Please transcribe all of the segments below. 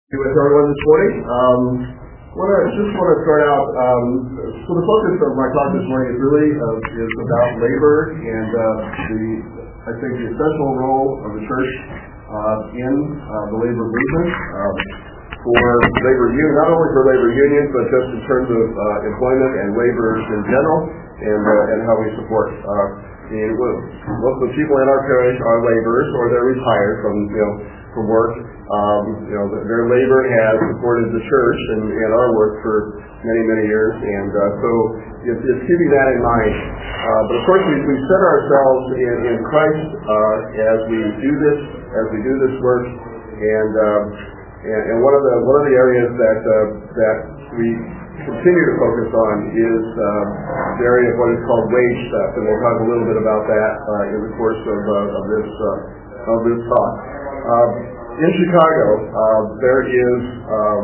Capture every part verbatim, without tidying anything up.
With everyone this morning. Um, wanna, just want to start out, um, so the focus of my talk this morning is really uh, is about labor and uh, the, I think, the essential role of the church uh, in uh, the labor movement um, for labor union, not only for labor unions, but just in terms of uh, employment and laborers in general, and uh, and how we support. Uh, and most of the people in our parish are laborers, or they're retired from you know from work. Um, you know, their labor has supported the church and, and our work for many, many years, and uh, so it's, it's keeping that in mind. Uh, but of course, we, we set ourselves in, in Christ uh, as we do this, as we do this work, and um, and, and one of the one of the areas that uh, that we continue to focus on is uh, the area of what is called wage theft, and we'll talk a little bit about that uh, in the course of, uh, of this uh, of this talk. Uh, In Chicago, uh, there is, uh,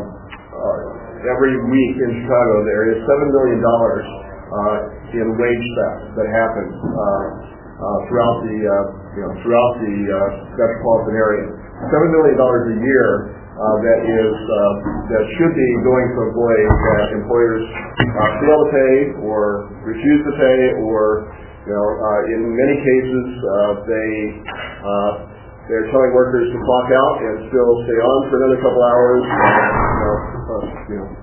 uh, every week in Chicago, there is seven million dollars uh, in wage theft that happens uh, uh, throughout the, uh, you know, throughout the uh, metropolitan area. seven million dollars a year uh, that is, uh, that should be going to employees that employers uh, fail to pay or refuse to pay, or, you know, uh, in many cases, uh, they, uh, They're telling workers to clock out and still stay on for another couple hours, uh, you, know, uh, you know,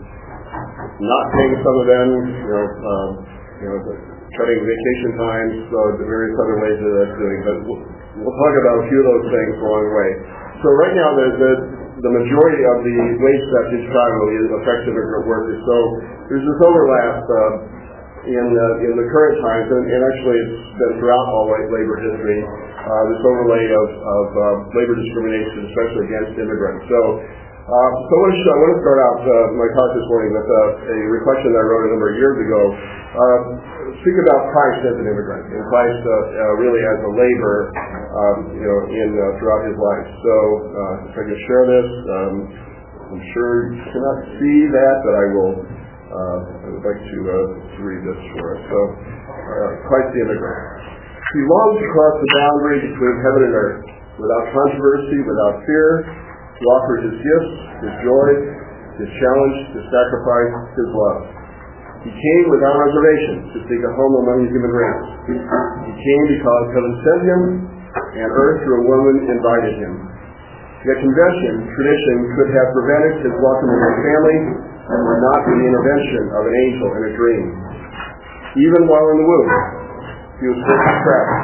not paying some of them, you know, um, you know, cutting vacation times, so the various other ways that that's doing. But we'll, we'll talk about a few of those things along the way. So right now, the the, the majority of the wage theft in Chicago is affects immigrant workers. So there's this overlap uh, in uh, in the current times, and, and actually it's been throughout all labor history. Uh, this overlay of, of uh, labor discrimination, especially against immigrants. So, uh, so I want to, I want to start out uh, my talk this morning with uh, a reflection that I wrote a number of years ago. Uh, speak about Christ as an immigrant, and Christ uh, uh, really as a laborer, um, you know, in uh, throughout his life. So, uh, if I can share this, um, I'm sure you cannot see that, but I will. Uh, I would like to uh, to read this for us. So, uh, Christ the immigrant. He longs to cross the boundary between heaven and earth, without controversy, without fear, to offer his gifts, his joy, his challenge, his sacrifice, his love. He came without reservation to seek a home among the human race. He came because heaven sent him, and earth through a woman invited him. Yet convention, tradition, could have prevented his welcome in his family, and were not for the intervention of an angel in a dream. Even while in the womb, he was first trapped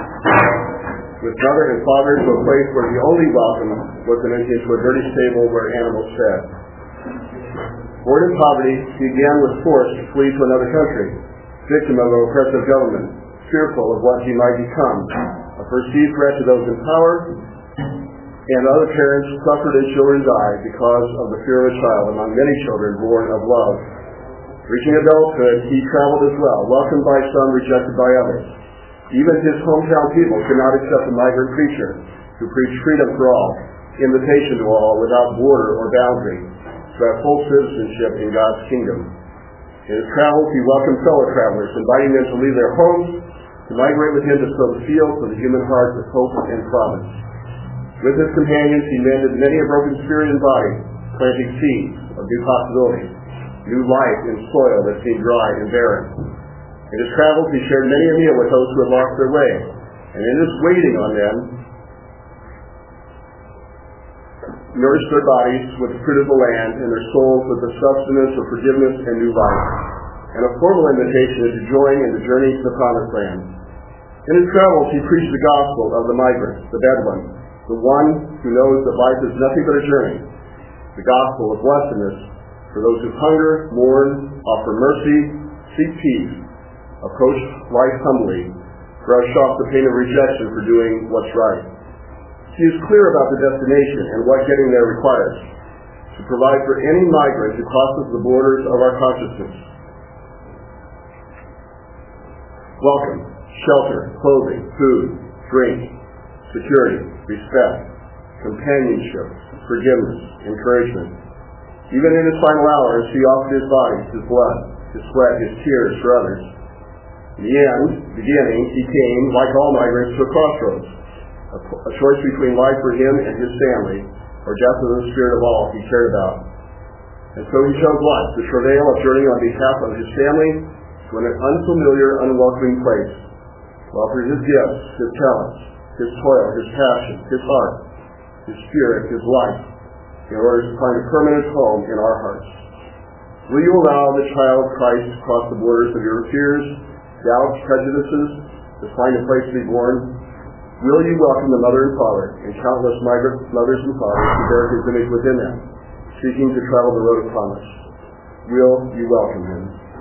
with mother and father to a place where the only welcome was an entry into a dirty stable where animals fed. Born in poverty, he again was forced to flee to another country, victim of an oppressive government, fearful of what he might become, a perceived threat to those in power, and other parents suffered and children died because of the fear of a child among many children born of love. Reaching adulthood, he traveled as well, welcomed by some, rejected by others. Even his hometown people could not accept a migrant preacher who preached freedom for all, invitation to all without border or boundary, to have full citizenship in God's kingdom. In his travels, he welcomed fellow travelers, inviting them to leave their homes, to migrate with him to sow the fields of the human heart with hope and promise. With his companions, he mended many a broken spirit and body, planting seeds of new possibilities, new life in soil that seemed dry and barren. In his travels, he shared many a meal with those who had lost their way, and in his waiting on them, nourished their bodies with the fruit of the land, and their souls with the sustenance of forgiveness and new life, and a formal invitation to join in the journey to the promised land. In his travels, he preached the gospel of the migrant, the Bedouin, the one who knows that life is nothing but a journey, the gospel of blessedness for those who hunger, mourn, offer mercy, seek peace, approach life humbly, brush off the pain of rejection for doing what's right. He is clear about the destination and what getting there requires, to provide for any migrant who crosses the borders of our consciousness. Welcome, shelter, clothing, food, drink, security, respect, companionship, forgiveness, encouragement. Even in his final hours, he offered his body, his blood, his sweat, his tears for others. In the end, beginning, he came, like all migrants, to a crossroads, a, a choice between life for him and his family, or death of the spirit of all he cared about. And so he chose what? To travail a journey on behalf of his family to an unfamiliar, unwelcoming place, to offer his gifts, his talents, his toil, his passion, his heart, his spirit, his life, in order to find a permanent home in our hearts. Will you allow the child Christ to cross the borders of your fears, doubts, prejudices, to find a place to be born? Will you welcome the mother and father and countless migrant mothers and fathers who bear his image within them, seeking to travel the road of promise? Will you welcome him?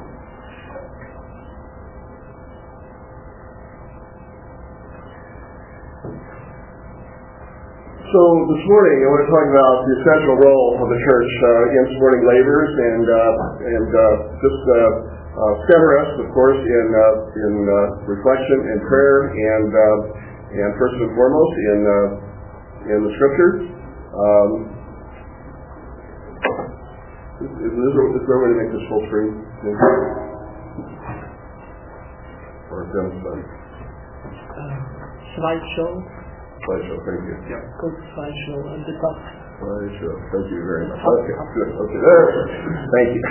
So this morning I want to talk about the essential role of the church uh, in supporting laborers and uh, and uh, just uh, uh, center us, of course, in uh, in uh, reflection and prayer and uh, and first and foremost in uh, in the scriptures. Um, is, is, there, is there a way to make this full screen? Or demonstrate? Uh, slideshow. Slideshow, thank you. Yeah. Go to slideshow at the top. Slideshow, thank you very much. Okay, good. Okay, there. Thank you.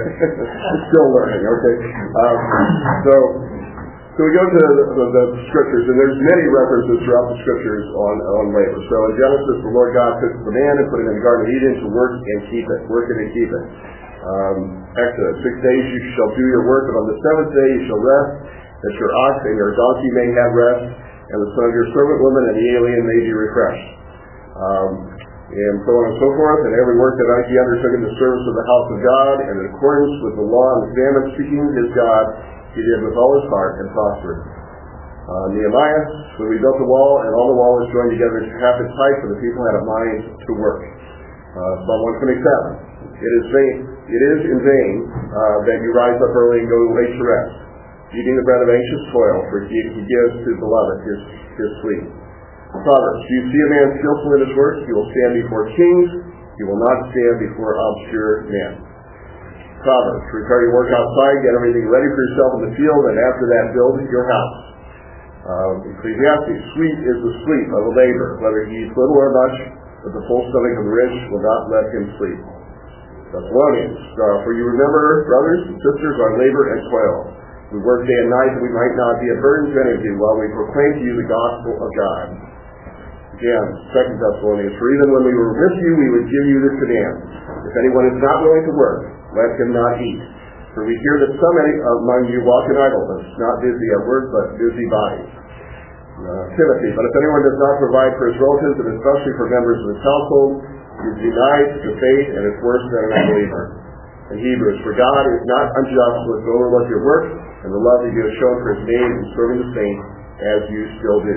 Still learning. Okay. Um, so, so we go to the, the, the scriptures, and there's many references throughout the scriptures on on labor. So in Genesis, the Lord God took the man and put him in the Garden of Eden to work and keep it, work it and keep it. Um, Exodus, six days you shall do your work, and on the seventh day you shall rest, that your ox and your donkey may have rest, and the son of your servant woman and the alien may be refreshed. Um, and so on and so forth, and every work that he undertook in the service of the house of God, and in accordance with the law and the commandments, seeking his God, he did with all his heart and prospered. Uh, Nehemiah, when we built the wall, and all the wall was joined together to half its height, for the people had a mind to work. Uh, Psalm one twenty-seven. It is vain. It is in vain uh, that you rise up early and go late to rest, eating the bread of anxious toil, for he, he gives to the beloved his, his sleep. Proverbs, do you see a man skillful in his work? He will stand before kings. He will not stand before obscure men. Proverbs, prepare your work outside, get everything ready for yourself in the field, and after that build your house. Um, Ecclesiastes, sweet is the sleep of a laborer, whether he eats little or much, but the full stomach of the rich will not let him sleep. Thessalonians, uh, for you remember, brothers and sisters, our labor and toil. We work day and night that we might not be a burden to any of you while we proclaim to you the gospel of God. Again, Second Thessalonians, for even when we were with you, we would give you this command. If anyone is not willing to work, let him not eat. For we hear that some among you walk in idleness, not busy at work, but busy bodies. Uh, Timothy, but if anyone does not provide for his relatives, and especially for members of his household, he is denied the faith and is worse than an unbeliever. In Hebrews, for God is not unjust to overlook your work and the love that you have shown for his name in serving the saints, as you still do.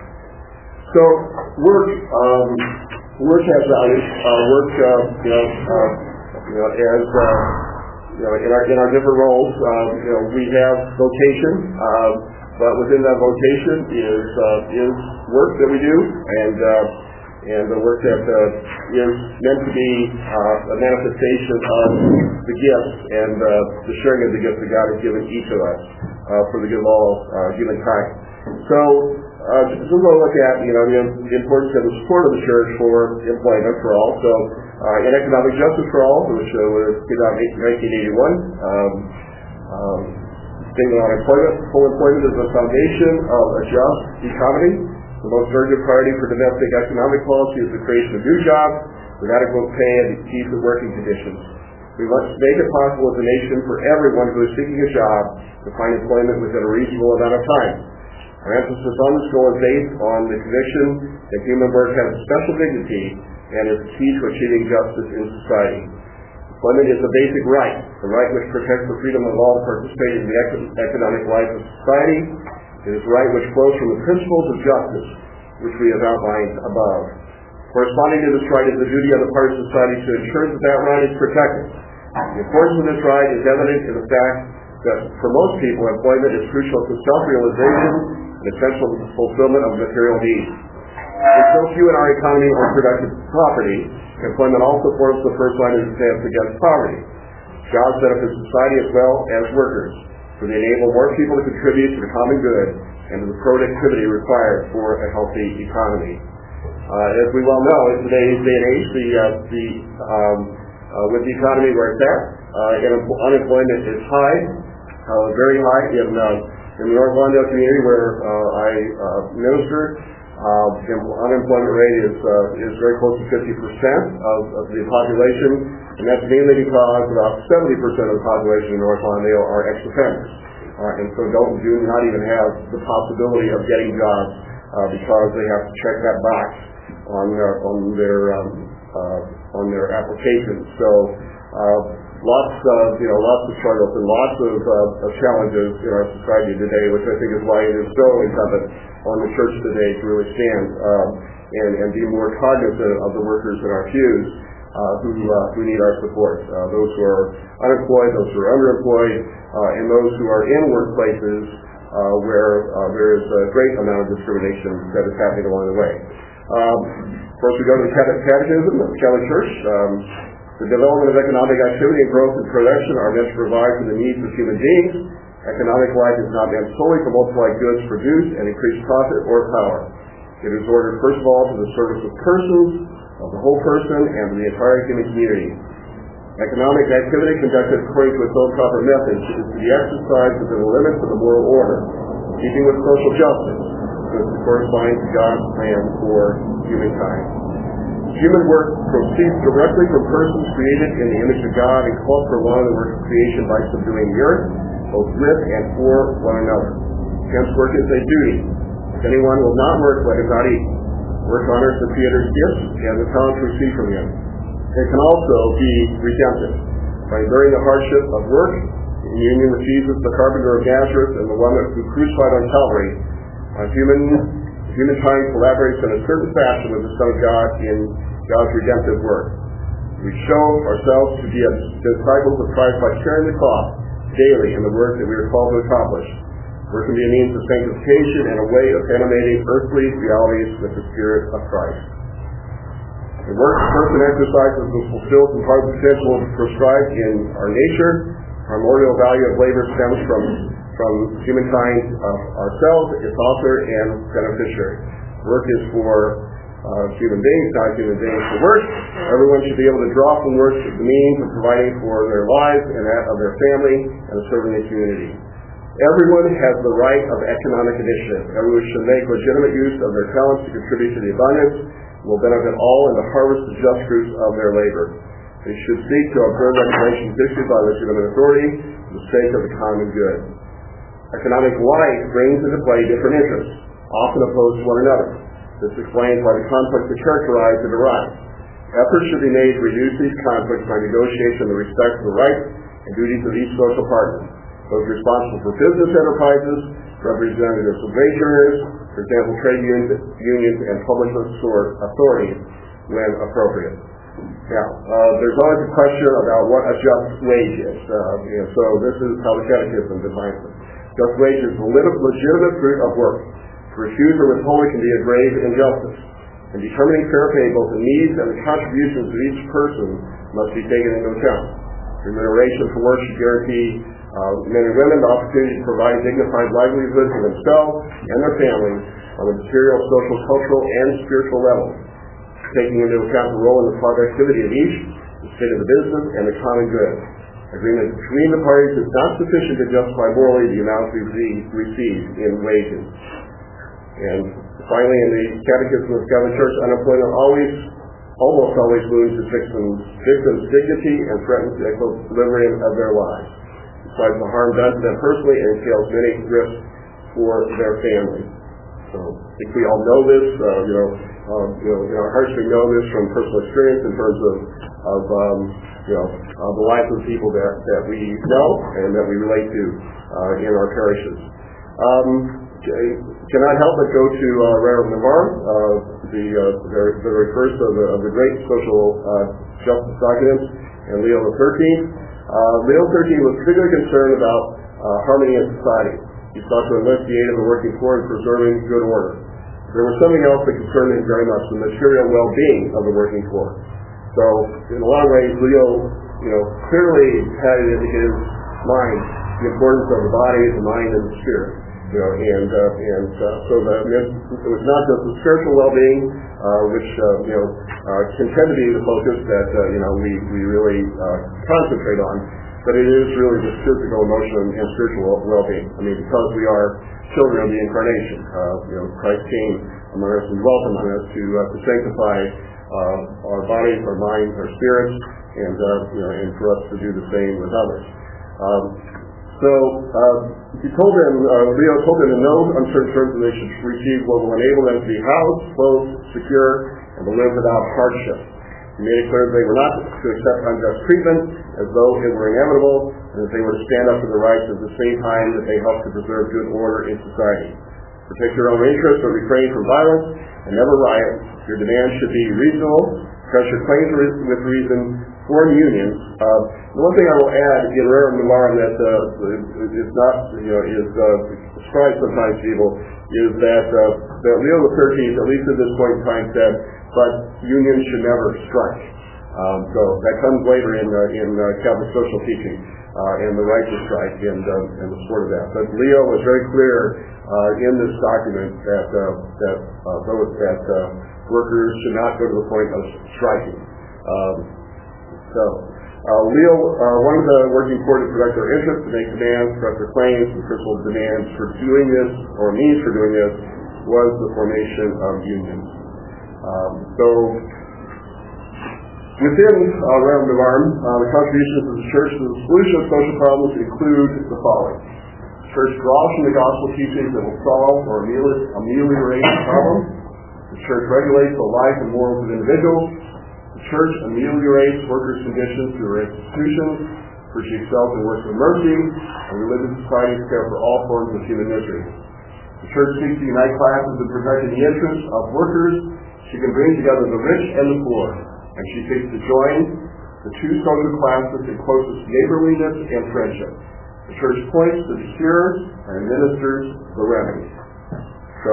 So, work, um, work has value. Uh, work, uh, you know, uh, you know, as uh, you know, in our in our different roles, uh, you know, we have vocation, uh, but within that vocation is uh, is work that we do, and uh, and the work that uh, is meant to be uh, a manifestation of the gifts and uh, the sharing of the gifts that God has given each of us uh, for the good of all uh, humankind. So, uh, just we're going to look at, you know, the, the importance of the support of the church for employment for all. So, uh, in Economic Justice for All, which uh, was given out in nineteen eighty-one, um, um, statement on employment, full employment is the foundation of a just economy. The most urgent priority for domestic economic policy is the creation of new jobs with adequate pay and decent working conditions. We must make it possible as a nation for everyone who is seeking a job to find employment within a reasonable amount of time. Our emphasis on this goal is based on the conviction that human work has a special dignity and is key to achieving justice in society. Employment is a basic right, the right which protects the freedom of all to participate in the economic life of society. It is a right which flows from the principles of justice, which we have outlined above. Corresponding to this right is the duty of the part of society to ensure that that right is protected. The importance of this right is evident in the fact that for most people, employment is crucial to self-realization and essential to the fulfillment of material needs. With so few in our economy own productive property, employment also forms the first line of defense against poverty. Jobs benefit society as well as workers, for they enable more people to contribute to the common good and to the productivity required for a healthy economy. Uh, as we well know, in today's day and age, the, uh, the, um, uh, with the economy where it's at, uh, and unemployment is high, uh, very high in, uh, in the North Lawndale community where uh, I uh, minister. Uh, the unemployment rate is uh, is very close to fifty percent of, of the population, and that's mainly because about seventy percent of the population in North Lawndale are ex-offenders, uh, and so don't do not even have the possibility of getting jobs uh, because they have to check that box on their on their um, uh, on their applications. So uh, lots of you know lots of struggles and lots of, uh, of challenges in our society today, which I think is why it is so incumbent on the church today to really stand um, and, and be more cognizant of the workers in our pews uh, who uh, who need our support. Uh, those who are unemployed, those who are underemployed, uh, and those who are in workplaces uh, where uh, there is a great amount of discrimination that is happening along the way. Um, of course, we go to the Catechism of the Catholic Church. Um, the development of economic activity and growth and production are meant to provide for the needs of human beings. Economic life is not meant solely to multiply goods produced and increase profit or power. It is ordered, first of all, to the service of persons, of the whole person, and of the entire human community. Economic activity conducted according to its own proper methods is to be exercised within the limits of the moral order, keeping with social justice, because it corresponds to God's plan for humankind. Human work proceeds directly from persons created in the image of God and calls for along the work of creation by subduing the earth, both with and for one another. Hence, work is a duty. If anyone will not work, let him not eat. Work honors the Creator's gifts and the talents received from him. It can also be redemptive. By enduring the hardship of work, in union with Jesus, the carpenter of Nazareth, and the one who crucified on Calvary, uh, human, humankind collaborates in a certain fashion with the Son of God in God's redemptive work. We show ourselves to be disciples of Christ by sharing the cross daily in the work that we are called to accomplish. Work can be a means of sanctification and a way of animating earthly realities with the Spirit of Christ. The work the person exercises and fulfills in part of the potential prescribed in our nature. Primordial value of labor stems from, from humankind of ourselves, its author, and beneficiary. Work is for uh, human beings, not human beings for work. Everyone should be able to draw from work the means of providing for their lives and that of their family and serving the community. Everyone has the right of economic initiative. Everyone should make legitimate use of their talents to contribute to the abundance and will benefit all in the harvest of just fruits of their labor. They should seek to observe regulations issued by legitimate authority for the sake of the common good. Economic life brings into play different interests, often opposed to one another. This explains why the conflicts that characterize it arise. Efforts should be made to reduce these conflicts by negotiation in respect to the rights and duties of each social partner. Those responsible for business enterprises, representatives of wage earners, for example, trade unions, unions and public authorities when appropriate. Now, uh, there's always a question about what a just wage is. Uh, you know, so this is how the Catechism defines it. Just wage is the legitimate fruit of work. To refuse or withhold it can be a grave injustice. In determining fair pay, both the needs and the contributions of each person must be taken into account. Remuneration for work should guarantee uh, men and women the opportunity to provide dignified livelihood for themselves and their families on the material, social, cultural, and spiritual levels, taking into account the role and the productivity of each, the state of the business, and the common good. Agreement between the parties is not sufficient to justify morally the amount received in wages. And finally, in the Catechism of the Catholic Church, unemployment always, almost always wounds its victims, victims' dignity and threatens the equilibrium of their lives. Besides the harm done to them personally, it entails many risks for their families. So I think we all know this. Uh, you know, um, you know, in our hearts we know this from personal experience in terms of, of um, you know, uh, the lives of people that, that we know and that we relate to uh, in our parishes. Um, cannot help but go to uh, Reverend Navarre, uh, the, uh, the the very first of the, of the great social uh, justice documents, and Leo the thirteenth. Uh, Leo the thirteenth was particularly concerned about uh, harmony in society. He sought to enlist the aid of the working poor in preserving good order. There was something else that concerned him very much: the material well-being of the working poor. So, in a lot of ways, Leo, you know, clearly had in his mind the importance of the body, the mind, and the spirit. You know, and uh, and uh, so the, it was not just the spiritual well-being, uh, which uh, you know uh, can tend to be the focus that uh, you know we we really uh, concentrate on, but it is really the physical, emotional, and spiritual well-being. I mean, because we are children of the incarnation, uh, you know, Christ came among us and dwelt among us to uh, to sanctify uh, our bodies, our minds, our spirits, and uh, you know, and for us to do the same with others. Um, So uh, he told them, uh, Leo told them in no uncertain terms that they should receive what will enable them to be housed, clothed, secure, and to live without hardship. He made it clear that they were not to accept unjust treatment as though it were inevitable, and that they were to stand up for their rights at the same time that they helped to preserve good order in society. Protect your own interests, but refrain from violence, and never riot. Your demands should be reasonable. Press your claims with reason. Form unions. Uh, the one thing I will add in Rerum Novarum that uh, is not, you know, is uh, ascribed sometimes to evil is that uh, that Leo the thirteenth, at least at this point in time, said, but unions should never strike. Um, so that comes later in uh, in uh, Catholic social teaching uh, and the right to strike and uh, and the support of that. But Leo was very clear uh, in this document that uh, that uh, those that uh, workers should not go to the point of striking. Um, So, uh, Leo uh, wanted the working poor to protect their interests, to make demands, press their claims, and principal demands for doing this, or means for doing this, was the formation of unions. Um, so, within uh, Rerum Novarum, uh, the contributions of the Church to the solution of social problems include the following. The Church draws from the gospel teachings that will solve or ameliorate the problem. The Church regulates the life and morals of individuals. The Church ameliorates workers' conditions through her institutions, for she excels in works of mercy, and religious societies care for all forms of human misery. The Church seeks to unite classes in protecting the interests of workers. She can bring together the rich and the poor, and she seeks to join the two social classes in closest neighborliness and friendship. The Church points to the cure and administers the remedy. So,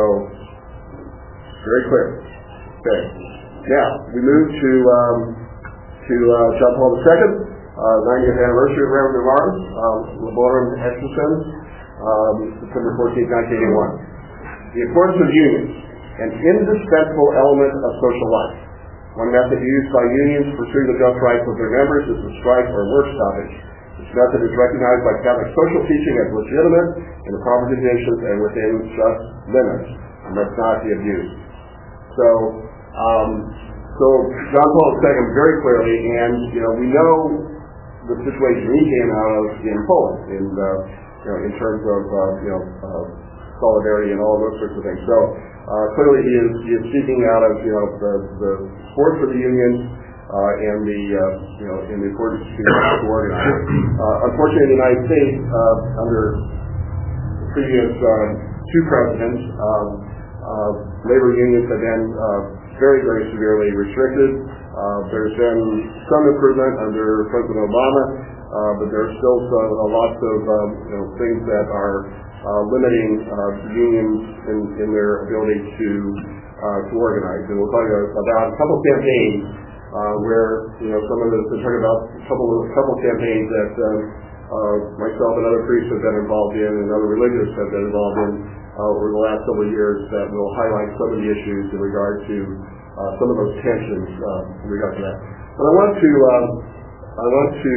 very clear. Okay. Now, we move to um, to uh, John Paul the Second, uh, ninetieth anniversary of Rerum Novarum, um, Laborum Exercens, um, September fourteenth, nineteen eighty-one. The importance of unions, an indispensable element of social life. One method used by unions to pursue the just rights of their members is the strike or work stoppage. This method is recognized by Catholic social teaching as legitimate in the proper conditions and within just limits, and must not be abused. So, Um, so John Paul the Second very clearly, and you know we know the situation he came out of in Poland, in uh, you know in terms of uh, you know uh, solidarity and all those sorts of things. So uh, clearly he is he is speaking out of you know the, the support for the unions uh, and the uh, you know in the importance to, to organize. Uh, unfortunately, in the United States, uh, under the previous uh, two presidents, um, uh, labor unions have been uh, very, very severely restricted. Uh, there's been some improvement under President Obama, uh, but there's still some, uh, lots of um, you know, things that are uh, limiting uh, unions in, in their ability to uh, to organize. And we'll talk about a couple campaigns uh, where you know some of the we're talking about a couple of couple campaigns that um, uh, myself and other priests have been involved in, and other religious have been involved in. Uh, over the last several years that will highlight some of the issues in regard to uh, some of those tensions uh, in regard to that. But I want to um, I want to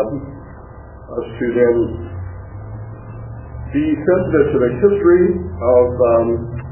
uh, us to then be sensitive to the history of um,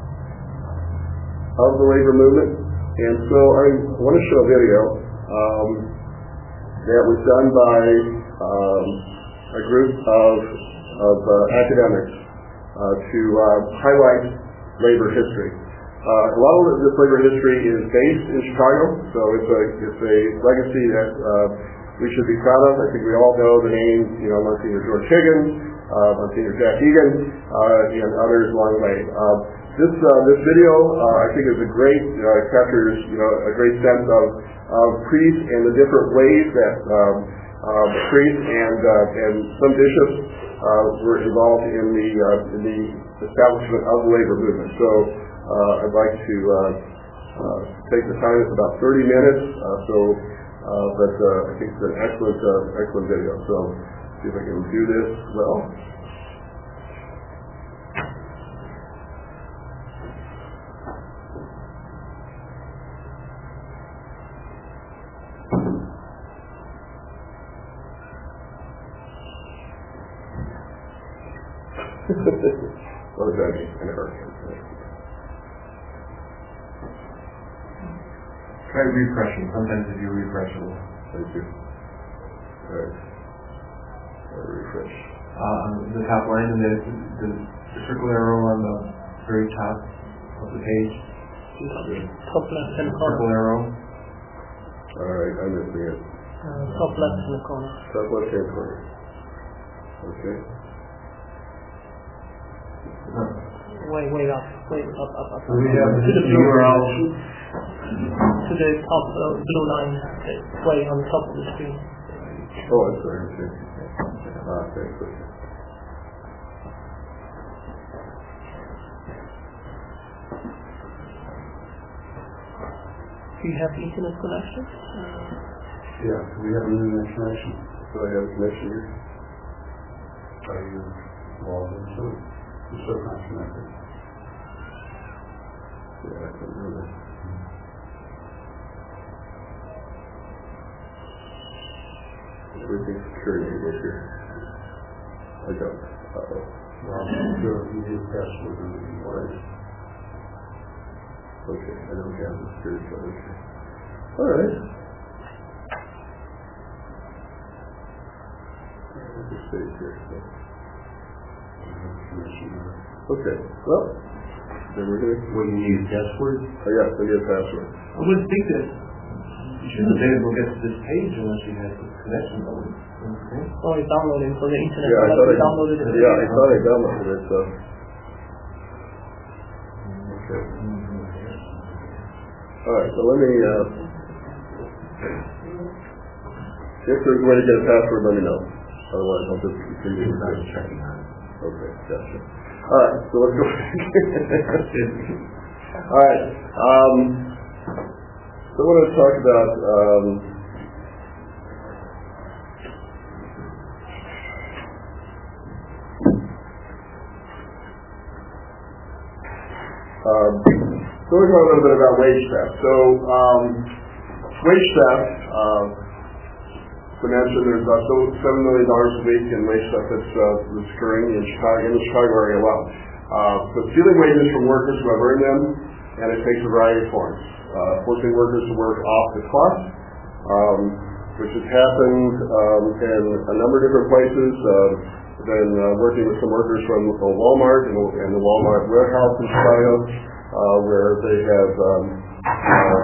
of the labor movement, and so I want to show a video um, that was done by um, a group of of uh, academics. Uh, to uh, highlight labor history. Uh, a lot of this labor history is based in Chicago, so it's a it's a legacy that uh, we should be proud of. I think we all know the names, you know, Monsignor George Higgins, uh, Monsignor Jack Egan, uh, and others along the way. Uh, this uh, this video, uh, I think, is a great uh, captures you know a great sense of of priests and the different ways that um, uh, priests and uh, and some bishops uh, were involved in the uh, in the establishment of the labor movement. So uh, I'd like to uh, uh, take the time. It's about thirty minutes. Uh, so, uh, but uh, I think it's an excellent uh, excellent video. So see if I can do this well. What does that mean? An error. Try refreshing. Sometimes if you refresh it will. Thank you. All right. I'll refresh. Uh, on the top line, and the, the, the circle arrow on the very top of the page. Top left hand Circle corner. arrow. All right, I'm missing it. Uh, top left hand corner. Top left hand corner. Okay. Way, way up. Way up, up, up. So we have to the the blue U R L. To the top uh, blue line. uh, Way on top of the screen. Oh, I'm sorry. Okay. Ah, thanks. Okay. Do you have internet connection? Yeah, we have an internet connection. So I have a connection here. Are you logged into it? You're still not connected. Yeah, I can do that. Everything's security right here. I don't. Uh-oh. Well, I'm sure if you need a password or anything like that. Okay, I don't have the security code. Okay. All right. I'll just stay here. So. Okay, well, then we're going to... What, you need a password? Oh, yes, I need a password. I would think that you shouldn't have been able to get to this page unless you had the connection going. Okay. Oh, it's downloading from the internet. Yeah, I Like thought we I, downloaded it. yeah, I thought I downloaded it, so... Okay. All right, so let me, uh... if there's a way to get a password, let me know. Otherwise, I'll just continue. checking on it. Okay, gotcha. All right, so let's go back. All right, um... so I want to talk about, um... Um, so we're talking a little bit about wage theft. So, um, wage theft, uh, to mention, there's about seven million dollars a week in wage theft that's, uh, that's occurring in Chicago, in the Chicago area alone. Uh, so stealing wages from workers who have earned them, and it takes a variety of forms. Uh, forcing workers to work off the clock, um, which has happened um, in a number of different places. Uh, been uh, working with some workers from uh, Walmart and, and the Walmart warehouse in Chicago, uh, where they have, um, uh,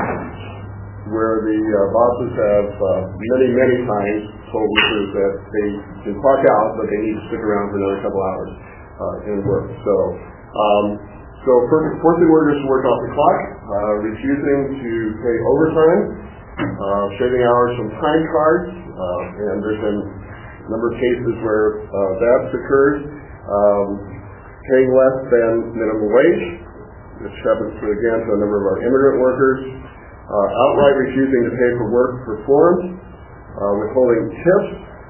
where the uh, bosses have uh, many, many times told workers that they can clock out, but they need to stick around for another couple hours uh, in work. So, um, so forcing workers to work off the clock, uh, refusing to pay overtime, uh, shaving hours from time cards, uh, and there's been a number of cases where uh, that's occurred, um, paying less than minimum wage, which happens to, again, to a number of our immigrant workers, uh, outright refusing to pay for work performed, uh, withholding tips,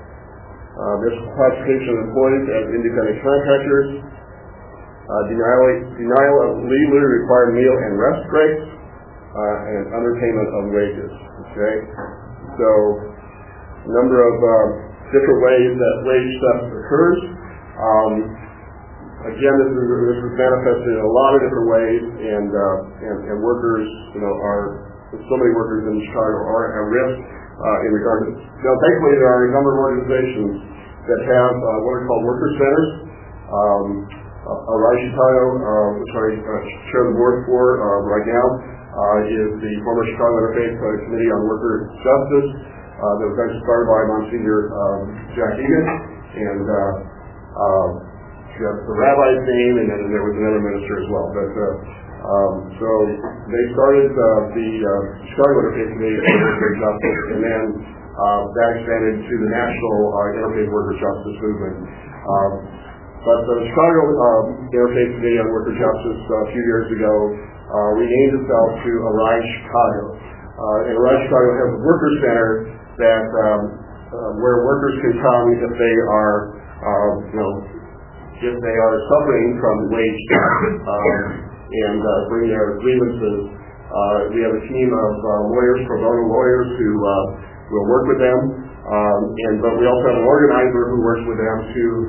uh, misclassification of employees as independent contractors, uh, denial, denial of legally required meal and rest breaks, uh, and underpayment of wages. Okay, so a number of uh, different ways that wage theft occurs. Um, again, this is, this is manifested in a lot of different ways, and, uh, and and workers, you know, are so many workers in Chicago are at risk uh, in regard to. Now, thankfully, there are a number of organizations that have uh, what are called worker centers. Um, uh, Arise Chicago, uh, which I uh, chair the board for uh, right now, uh, is the former Chicago Interfaith uh, Committee on Worker Justice. Uh, that was actually started by Monsignor um, Jack Egan, and uh, uh, the rabbi's name, and then there was another minister as well. But uh, um, so they started uh, the uh, Chicago Interfaith Committee on Worker Justice, and then uh, that expanded to the National uh, Interfaith Worker Justice Movement. Um, but the Chicago uh, Interfaith Committee on Worker Justice uh, a few years ago uh, renamed itself to Arise Chicago. Uh, and Arise Chicago has a worker center that um, uh, where workers can come if they are, uh, you know, if they are suffering from wage theft um, and uh, bring their grievances. Uh, we have a team of uh, lawyers, pro bono lawyers, who uh, will work with them, um, and but we also have an organizer who works with them to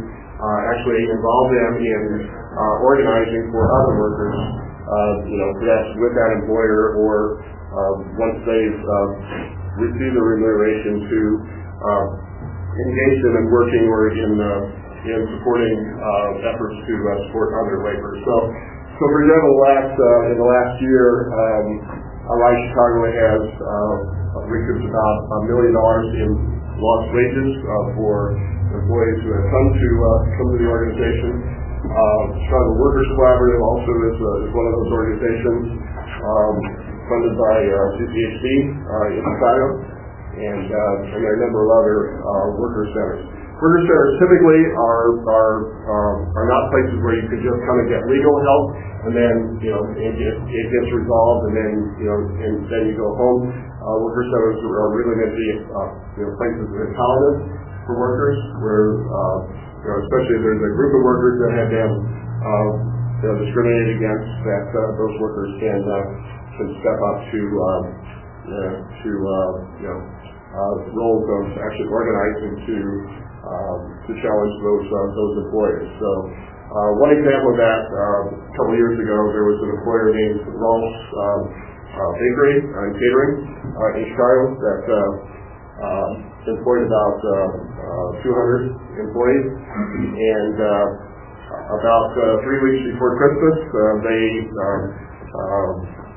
uh, actually involve them in uh, organizing for other workers, uh, you know, perhaps with that employer, or uh, once they've uh, received the remuneration, to uh, engage them in working or in uh, in supporting uh, efforts to uh, support other laborers. So, so for example, last uh, in the last year, um, Rise Chicago has uh, recouped about a million dollars in lost wages uh, for employees who have come to uh, come to the organization. Uh, Chicago Workers Collaborative also is, uh, is one of those organizations, um, funded by uh, C C H C uh, in Chicago, and, uh, and there are a number of other uh, worker centers. Worker centers typically are are um, are not places where you could just come and get legal help, and then you know it, it, it gets resolved, and then you know and then you go home. Uh, worker centers are really meant to be uh, you know places of empowerment for workers, where uh, you know especially if there's a group of workers that have been uh, you know, discriminated against, that uh, those workers can uh, can step up to um, uh, to uh, you know uh, roles of actually organizing to. Um, to challenge those uh, those employers. So uh, one example of that, uh, a couple of years ago, there was an employer named Rolf's um, uh, Bakery and Catering uh, in Chicago that uh, uh, employed about uh, uh, two hundred employees, and uh, about uh, three weeks before Christmas, uh, they um, uh,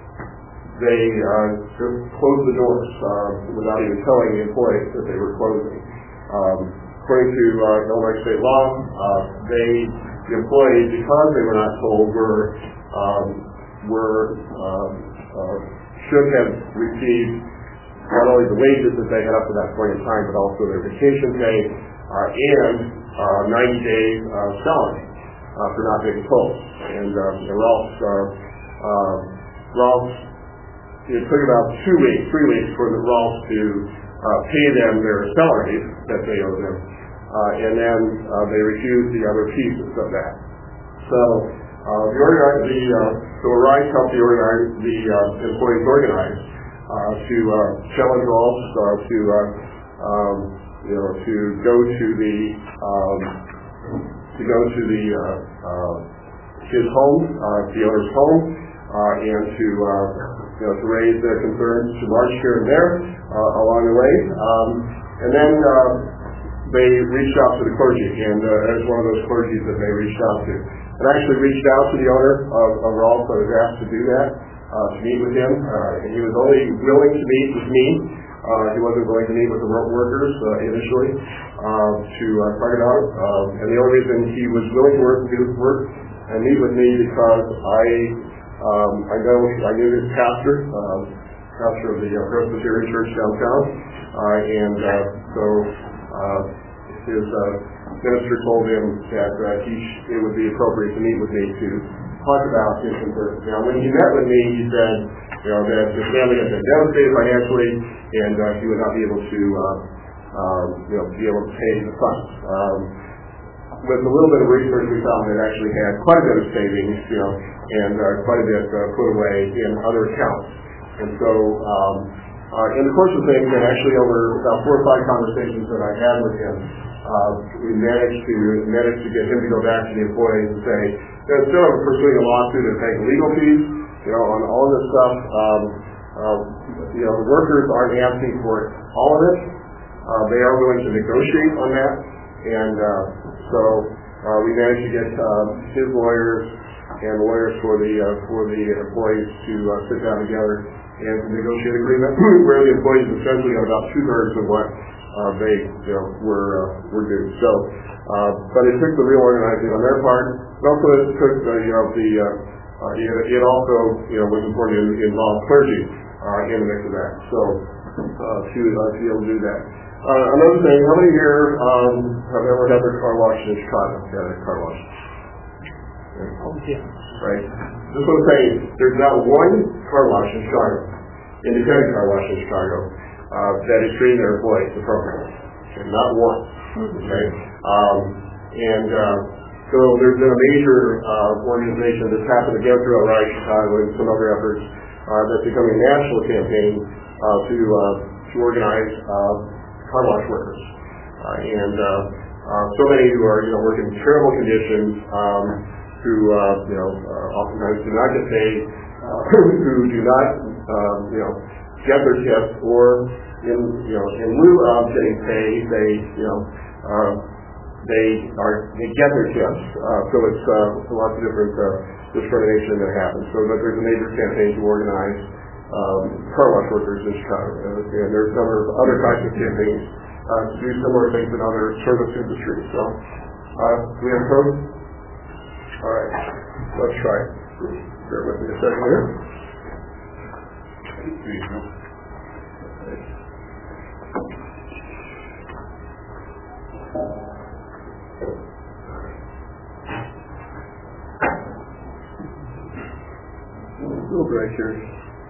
they uh, just closed the doors uh, without even telling the employees that they were closing. Um, According to uh, Illinois state law, uh, they, the employees, because they were not told, were um, were uh, uh, should have received not only the wages that they had up to that point in time, but also their vacation pay uh, and uh, ninety days uh, salary uh, for not being told. And, um, and Ralph, uh, uh, Ralph, it took about two weeks, three weeks for the Ralph to uh, pay them their salaries that they owed them. Uh, and then uh, they refused the other pieces of that. So uh, the organize, the uh, so Arise helped the organize, the uh, employees organize uh, to uh, challenge Rolf uh, to uh, um, you know to go to the um, to go to the uh, uh, his home, uh, the owner's home, uh, and to uh, you know to raise their concerns, to march here and there uh, along the way, um, and then. Uh, They reached out to the clergy, and uh, as one of those clergies that they reached out to. And actually reached out to the owner of, of Rolf. I was asked to do that, uh, to meet with him, uh, and he was only willing to meet with me. Uh, he wasn't willing to meet with the workers uh, initially uh, to uh, talk it out. Uh, and the only reason he was willing to work, to work and meet with me because I um, I know I knew his pastor, uh, pastor of the uh, Presbyterian Church downtown, uh, and uh, so. Uh, his uh, minister told him that uh, he sh- it would be appropriate to meet with me to talk about his concerns. Now, when he met with me, he said, you know, that his family had been devastated financially, and uh, he would not be able to, uh, um, you know, be able to pay the funds. Um, with a little bit of research, we found that it actually had quite a bit of savings, you know, and uh, quite a bit uh, put away in other accounts. And so. Um, Uh, in the course of things, and actually over about four or five conversations that I had with him, uh, we managed to managed to get him to go back to the employees and say, you know, instead of pursuing a lawsuit and paying legal fees, you know, on all this stuff, um, uh, you know, the workers aren't asking for all of it. Uh, they are willing to negotiate on that, and uh, so uh, we managed to get uh, his lawyers and lawyers for the uh, for the employees to uh, sit down together and to negotiate agreement where the employees essentially got about two thirds of what uh, they you know were uh, were due. So, uh, but it took the real organizing on their part. It also took the you know the uh, uh, it, it also you know was important to involve clergy uh, in the mix of that. So uh, to uh, to be able to do that. Uh, another thing, how many here um, have ever had their car washed in Chicago? Yeah, their car washed. Oh, yeah. Right. Just want to say, there's not one car wash in Chicago, independent car wash in Chicago, uh, that is treating their employees appropriately. Okay, not one. Okay. Um, and uh, so there's been a major uh, organization that's happened again through Arise Chicago and some other efforts uh, that's becoming a national campaign uh, to uh, to organize uh, car wash workers. Uh, and uh, uh, so many who are, you know, working in terrible conditions, um, who, uh, you know, uh, oftentimes do not get paid, uh, who do not, um, you know, get their tips, or in, you know, in lieu of getting paid, they, you know, uh, they are, they get their tips. Uh, so it's, uh, lots of different, uh, discrimination that happens. So but there's a major campaign to organize, um, car wash workers in Chicago, uh, and there's a number of other kinds of campaigns, uh, to do similar things in other service industries. So, uh, we have code? All right, let's try it. Bear with me a second here. A little bright here.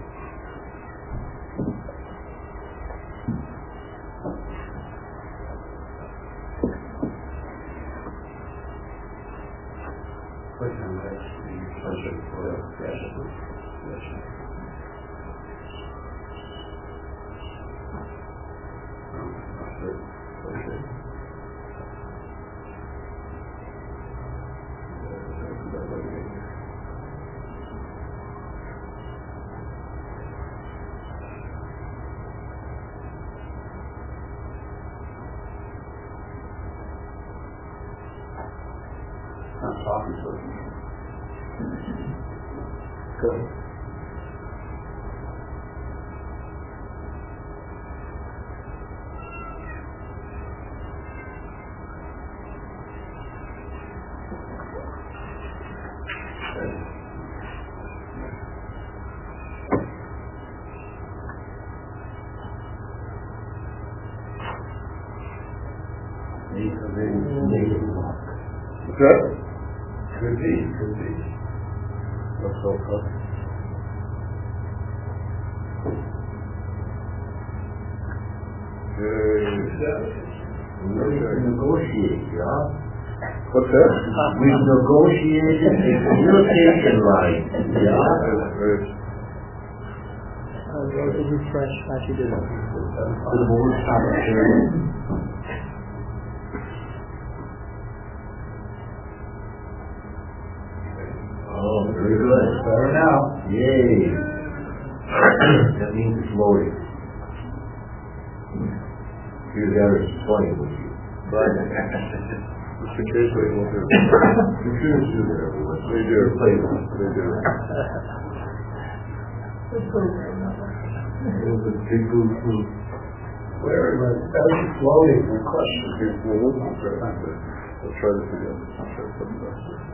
Good. Good? Could be, could be. Let's go for it. We negotiate, yeah? What's that? We've negotiated a communication line, yeah? I'll go to refresh as you did. To the board, stop it, Chairman. Oh, very good. Better now. Yay. That means it's loading. You'd better explain with you. Right. Just occasionally we'll do. Computers do that everyone. They do. Play with it. They do. It was a big blue food. Very good. That's loading. No question. Let's try this again. Let's try something else.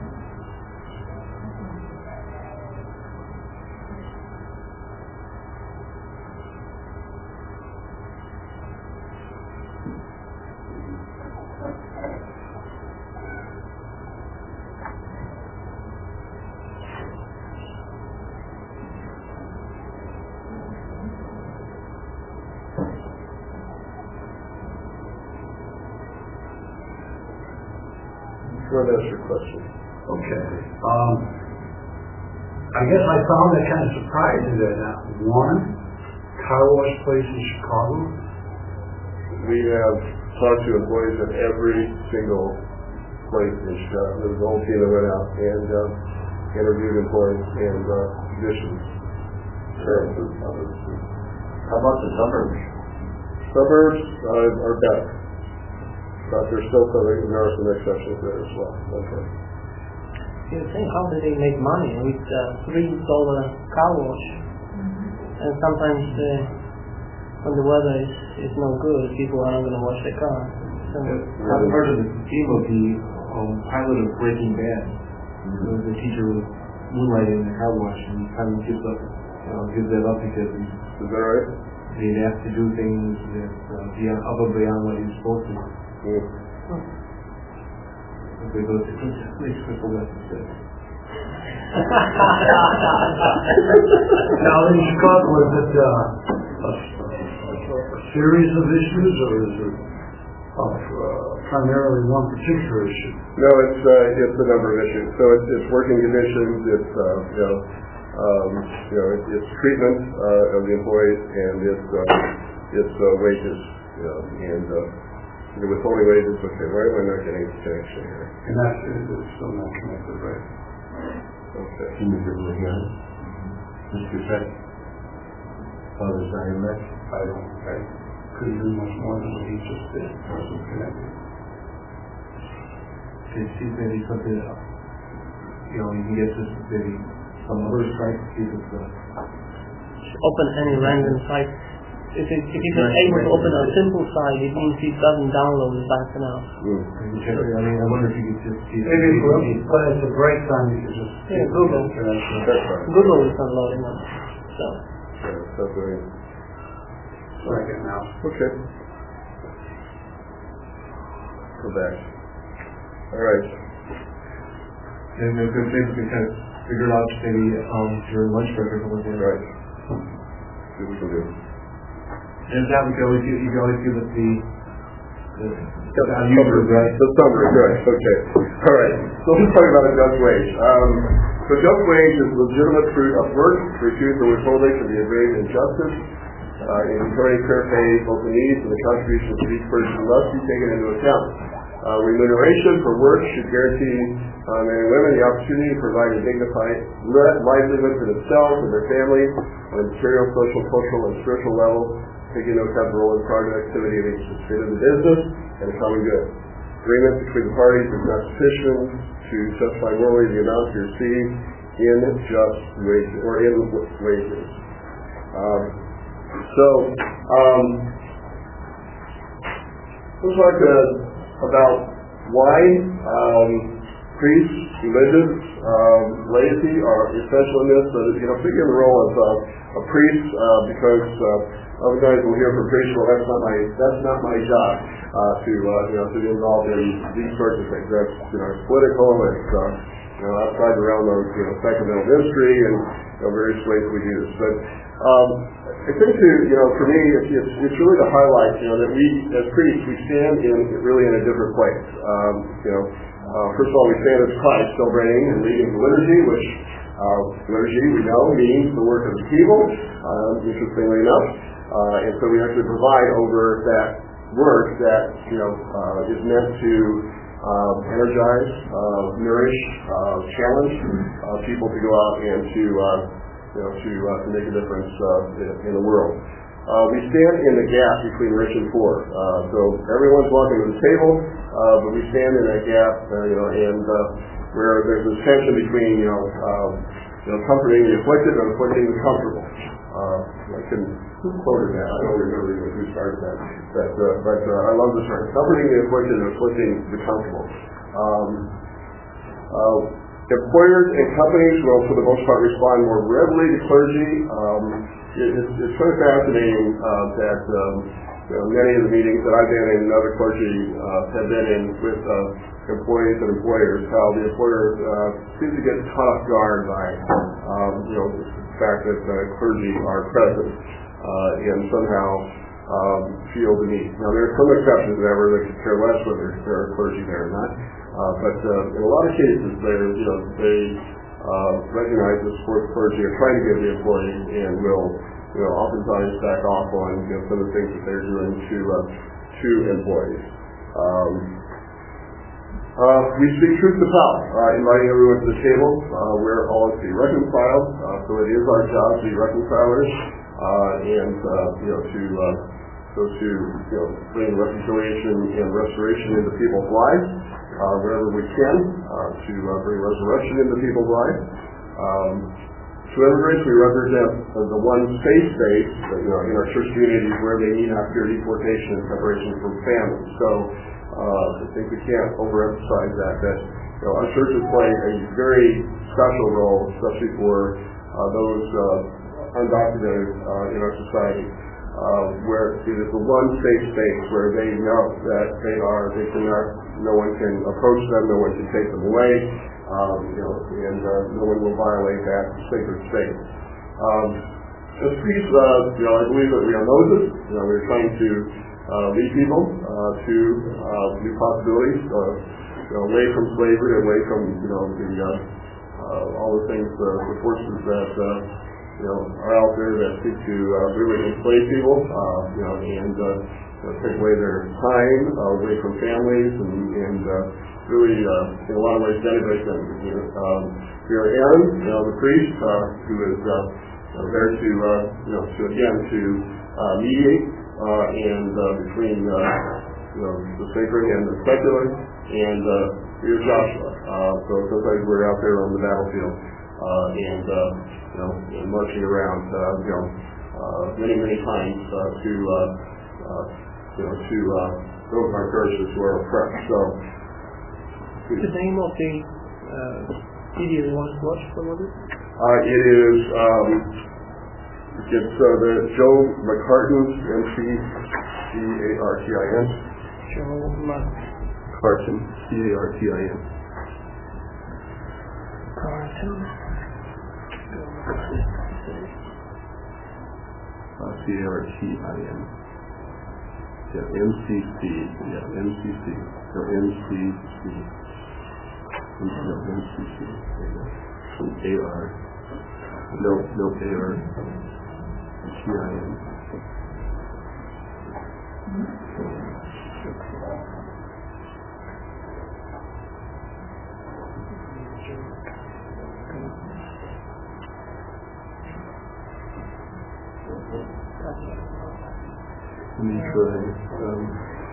Well, that's your question. Okay. Um, I guess I found that kind of surprising that not one car wash place in Chicago. We have talked to employees at every single place in Chicago. There was a whole team that went out and uh, interviewed employees and uh, conditions. How about the suburbs? Suburbs uh, are better. But there's still some, there are some exceptions there as well. Okay. You think, how do they make money with uh, three dollar car wash? Mm-hmm. And sometimes uh, when the weather is, is no good, people are not going to wash their car. So, I'm part of the team of the um, pilot of Breaking Bad. Mm-hmm. The teacher was moonlighting in the car wash, and he kind of gives up, uh, gives that up because he, is that right? He'd have to do things that uh, beyond, above and beyond what he was supposed to. Yeah. They go to please crystal lessons. Now in Chicago, is it uh, a, a series of issues, or is it of, uh, primarily one particular issue? No, it's uh, it's a number of issues. So it's, it's working conditions. It's uh, you know um, you know it's, it's treatment uh, of the employees, and it's uh, it's uh, wages. You know, and uh, the withholding wages, okay, why am I not getting this connection here? And that's, it's still not connected, right? Okay. Can you give me again? Mister Peck? Father Zion, I don't, I couldn't do much more than what he just did. It wasn't connected. Can you see maybe something, uh, you know, you can get this maybe some other site, see if it's, uh, Open any random site. If, it, if he's not able to open a simple site, it means he doesn't download it fast enough. Mm. check it. I mean, I wonder if you could just see if Maybe you when it's a break time, you could just. Yeah, Google. That's fine. Google is not loading up. So. Yeah, that's very, Second now. okay. Go back. All right. and maybe we can kind of figure it out maybe um, during lunch break or something like that. Right. See what we can do. And that we can always give, you can always give us the, the, The the user, right? The summary, right, okay. All right, so let's talk about a just wage. Um, so just wage is legitimate fruit of work, refuse or withholding for the aggrieved injustice. Uh, in determining fair pay, both the needs and the contributions of each person must be taken into account. Uh, remuneration for work should guarantee uh, men and women the opportunity to provide a dignified livelihood for themselves and their families on a material, social, cultural, and spiritual level, taking into account the role and productivity of each state of the business and the common good. Agreement between the parties is not sufficient to justify morally the amount to receive in just wages or in wages. Um, so, um, let's talk uh, about why um, priests, religious, um, laity are essential in this. Uh, you know, speaking of the role of uh, a priest, uh, because uh, other guys will hear from priests, well, that's not my that's not my job uh, to uh, you know to be involved in these sorts of things. That's you know it's political. It's uh, you know outside the realm of you know sacramental ministry and you know, various ways we do this. But um, I think to you know for me, it's, it's it's really to highlight you know that we as priests we stand in really in a different place. Um, you know, uh, first of all, we stand as Christ, celebrating and leading the liturgy, which uh, liturgy we know means the work of the people. Uh, interestingly enough. Uh, and so we actually provide over that work that you know uh, is meant to uh, energize, uh, nourish, uh, challenge uh, people to go out and to uh, you know to uh, to make a difference uh, in, in the world. Uh, we stand in the gap between rich and poor. Uh, so everyone's welcome to the table, uh, but we stand in that gap, uh, you know, and uh, where there's this tension between you know uh, you know comforting the afflicted and afflicting the comfortable. Uh, I can quote that. I don't remember even who started that. But, uh, but uh, I love the term. Comforting the afflicted and afflicting the comfortable. Um, uh, employers and companies will, for the most part, respond more readily to clergy. Um, it, it's, it's sort of fascinating uh, that um, you know, many of the meetings that I've been in and other clergy uh, have been in with uh, employees and employers, how the employers uh, seem to get caught off guard by um, you know, the fact that uh, clergy are present uh, and somehow um, feel the need. Now, there are some exceptions that really could care less whether there are clergy there or not, uh, but uh, in a lot of cases, they you know they uh, recognize the support the clergy are trying to give the employee and will you know oftentimes back off on you know, some of the things that they're doing to uh, to employees. Um, Uh, we speak truth to power, uh, inviting everyone to the table uh, where all is to be reconciled. Uh, so it is our job to be reconcilers uh, and uh, you know to uh, so to you know bring reconciliation and restoration into people's lives uh, wherever we can uh, to uh, bring resurrection into people's lives. Um, to immigrants, we represent uh, the one safe space uh, you know in our church communities where they need not fear deportation and separation from family. So. Uh, I think we can't overemphasize that, that you know, our churches play a very special role, especially for uh, those uh, undocumented uh, in our society, uh, where it is the one safe space where they know that they are, they cannot, no one can approach them, no one can take them away, um, you know, and uh, no one will violate that sacred space. Um, as priests, uh, you know, I believe that we are Moses. You know, we're trying to Uh, lead people uh, to uh, new possibilities, uh, you know, away from slavery, away from you know the uh, uh, all the things, uh, the forces that uh, you know are out there that seek to uh, really enslave people, uh, you know, and uh, uh, take away their time, uh, away from families, and, and uh, really, uh, in a lot of ways, denigrate them. You know, um, we are Aaron, you know, the priest, uh, who is uh, uh, there to, uh, you know, to again to uh, mediate uh, and uh, between uh, you know, the sacred and the secular, and uh, here's Joshua. Uh, so sometimes we're out there on the battlefield uh, and uh, you know, and marching around, uh, you know, uh, many many times uh, to uh, uh, you know to uh, those of our parishes who are oppressed. So. The name of the uh, video you want to watch, what was it? Uh, it is, um, it's uh, the Joe McCartan, M C C A R T I N. Joe McCartan, C A R T I N. Carton. Uh, C A R T I N. Yeah, M C C. Yeah, M C C. So M C C. No, M C C. A R. No, no A R. T I N. Let me try. Um,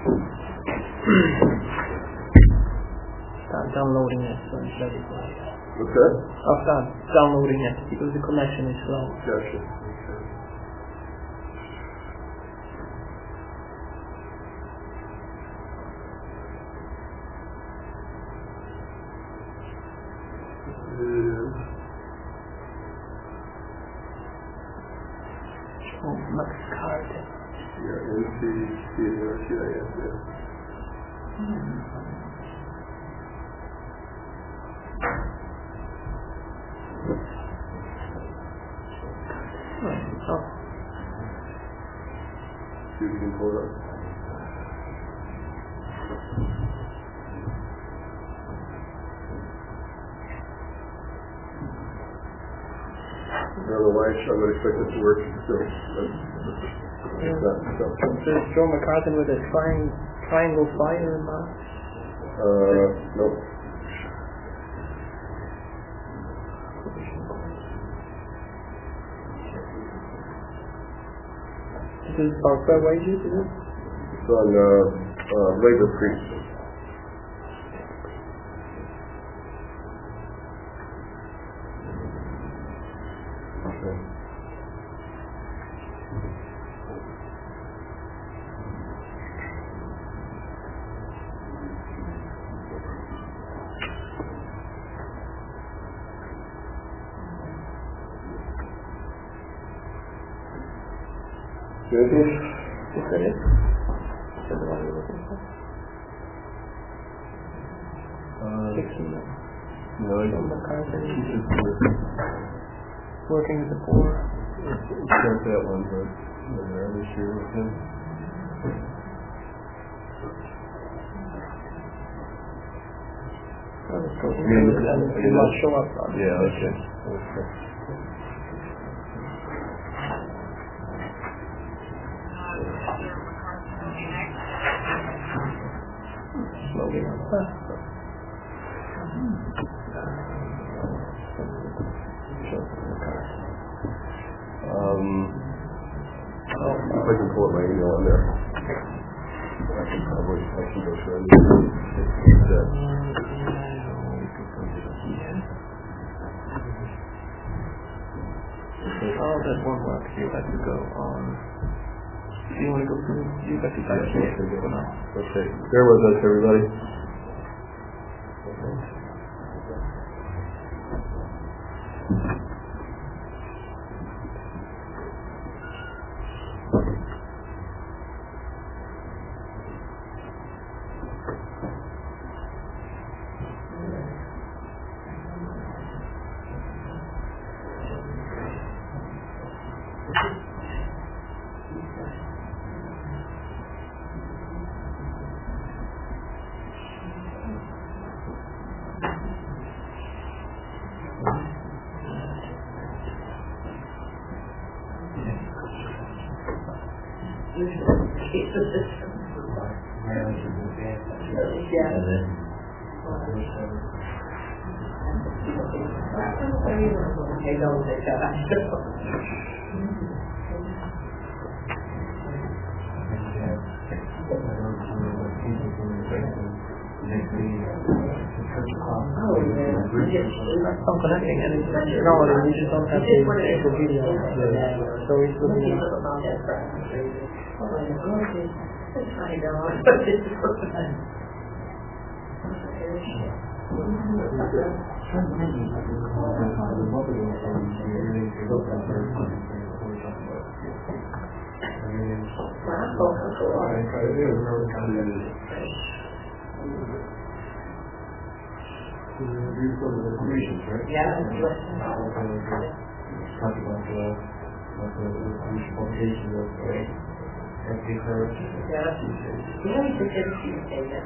Start downloading it, so it's ready for you. what's that? I'll start downloading it because the connection is slow. Gotcha. Okay. Joe McCartan. Yeah, M C C A R T I N. Yeah. Oh. See if we can pull it up. Otherwise, I would expect it to work. So, Yeah. that, so. There's Joe McCartan with a triang- triangle fire in mind. Uh, nope. This is about fair wages, is it? It's on uh, uh, labor creep. Okay. Anything? Is that it? Is that the one you're looking for? Uh, Fixing them. no, I Joe don't. McCartan It's working with the poor. not that one, but I'm rather sure with him. Oh, it's going to Yeah, be- and it might show up. on Yeah, this. okay. Okay. Slowly on. Huh. Joe McCartan. Um, oh, if I can pull up my email in there, I can probably, I can go through it. Oh, that won't work. You have to go on. Do you want to go through? You have to type Yeah, it for now. Okay, bear with us, everybody. Jesus. Yeah. And then, I don't take that. Some connecting, and it's, you know, you just don't have to take a video. Yeah. So it's looking at I know. Review some of the information, right? Yeah. Talk about the, like the, the publication of, uh, F D card. Yeah. Yeah, we should get a few data.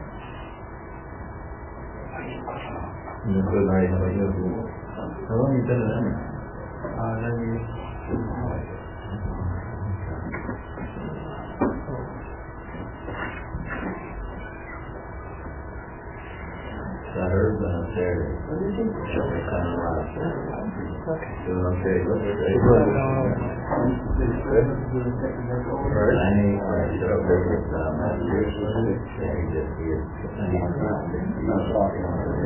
you know, good night, how about you? How long have you been in Emory? Uh, nine years. I heard that on Saturday. Show me kind of loud. Doing okay. Look at it. I ain't quite sure if it's um, Massachusetts. Yeah, he just he is. He's not talking on it.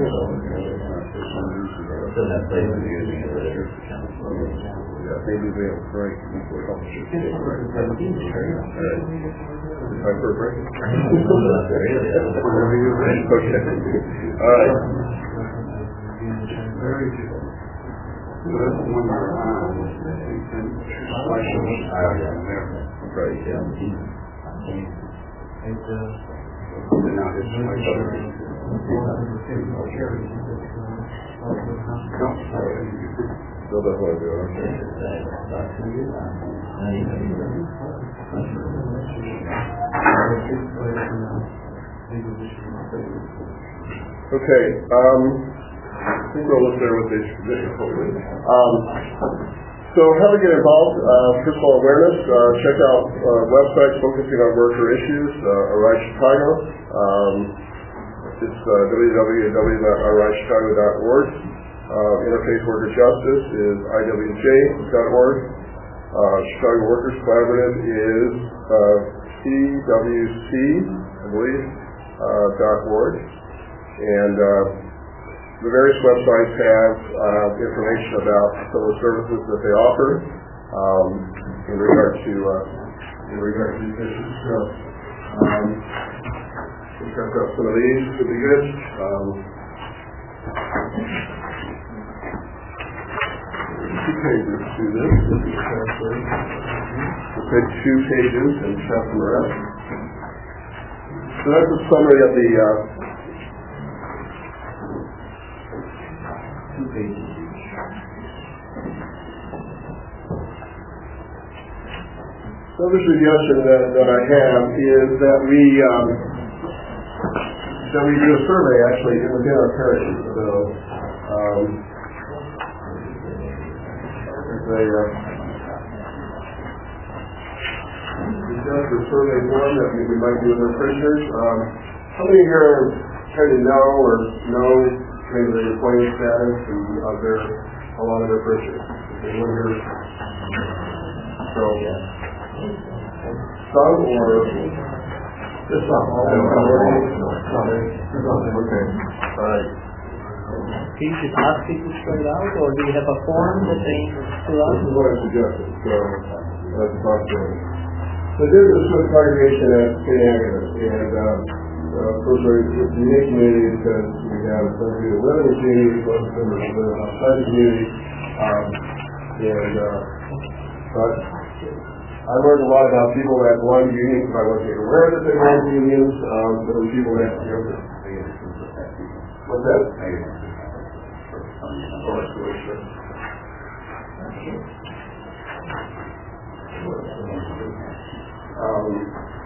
Still have places using it, but it's kind of slow. Maybe we have a break before publishing. Time for a break? Really? Okay. All right. Very good. So that's the one you're on. Right, yeah. And, uh, And now this is my other. No. Still doesn't want to do it, okay. Okay, um, I think we'll look there with the position, hopefully. Um, so how to get involved? Uh, first of all, awareness. Uh, check out uh, websites focusing on worker issues. Uh, Arise Chicago. Um, it's uh, w w w dot arise chicago dot org. Uh, Interface Worker Justice is i w j dot org. Uh, Chicago Workers Collaborative is uh, c w c, I believe, uh, dot org. And uh, the various websites have uh, information about some of the services that they offer um, in regard to uh, in regard to these issues. So, um, we'll check out some of these. Could be good. Um, two pages to this. This is transfer. We'll take two pages and check the rest. So that's a summary of the. Uh, two pages. Another suggestion that, that I have is that we um, that we do a survey actually within our parish. So um, there's a uh, suggest a survey form that we, we might do with our parishioners. Um, how many here kind of know or know kind of the employment status and of their a lot of their parishioners? Anyone here? So. Some or just some? Okay. All right. Do you just ask people straight out, or do you have a form that they fill out? This is what I suggested, so that's a possibility. So this is for the congregation at Saint Agnes, and um, uh, of course we're a unique community because we have some people who live in the community, most of them live outside the community, um, and uh, but I learned a lot about people that belong to unions. I wasn't aware that they belong to unions, um, but the people that, you know, what's that? Oh, that's really sure. Um,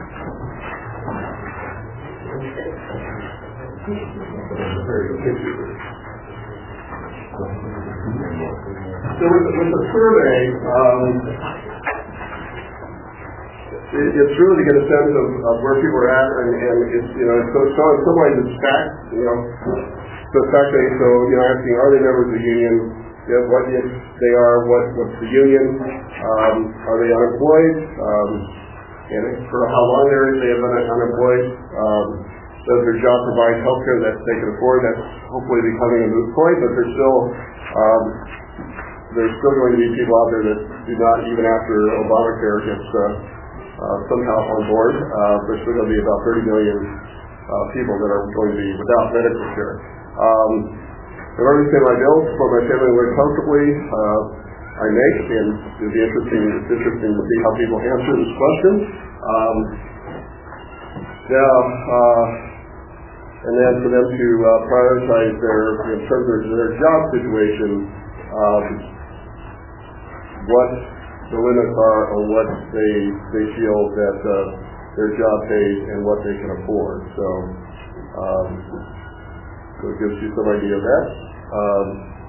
very good picture. So with the, with the survey, um, it, it's really to get a sense of, of where people are at, and, and it's, you know, so, so in some ways it's fact, you know, so it's fact based, so, you know, asking, are they members of the union? You know, what if they are, what, what's the union? Um, are they unemployed? Um, and for how long they're, they have been unemployed? Um, does their job provide health care that they can afford? That's hopefully becoming a moot point, but there's still, um, there's still going to be people out there that do not, even after Obamacare gets uh, uh, somehow on board, uh, there's still going to be about thirty million uh, people that are going to be without medical care. Um, I've already paid my bills for my family to live comfortably. Uh, I make, and it'll be interesting, it's interesting to see how people answer this question. Um, now, uh, and then for them to uh, prioritize their, in terms of their job situation, um, what the limits are on what they they feel that uh, their job pays and what they can afford. So, um, so it gives you some idea of that. Um,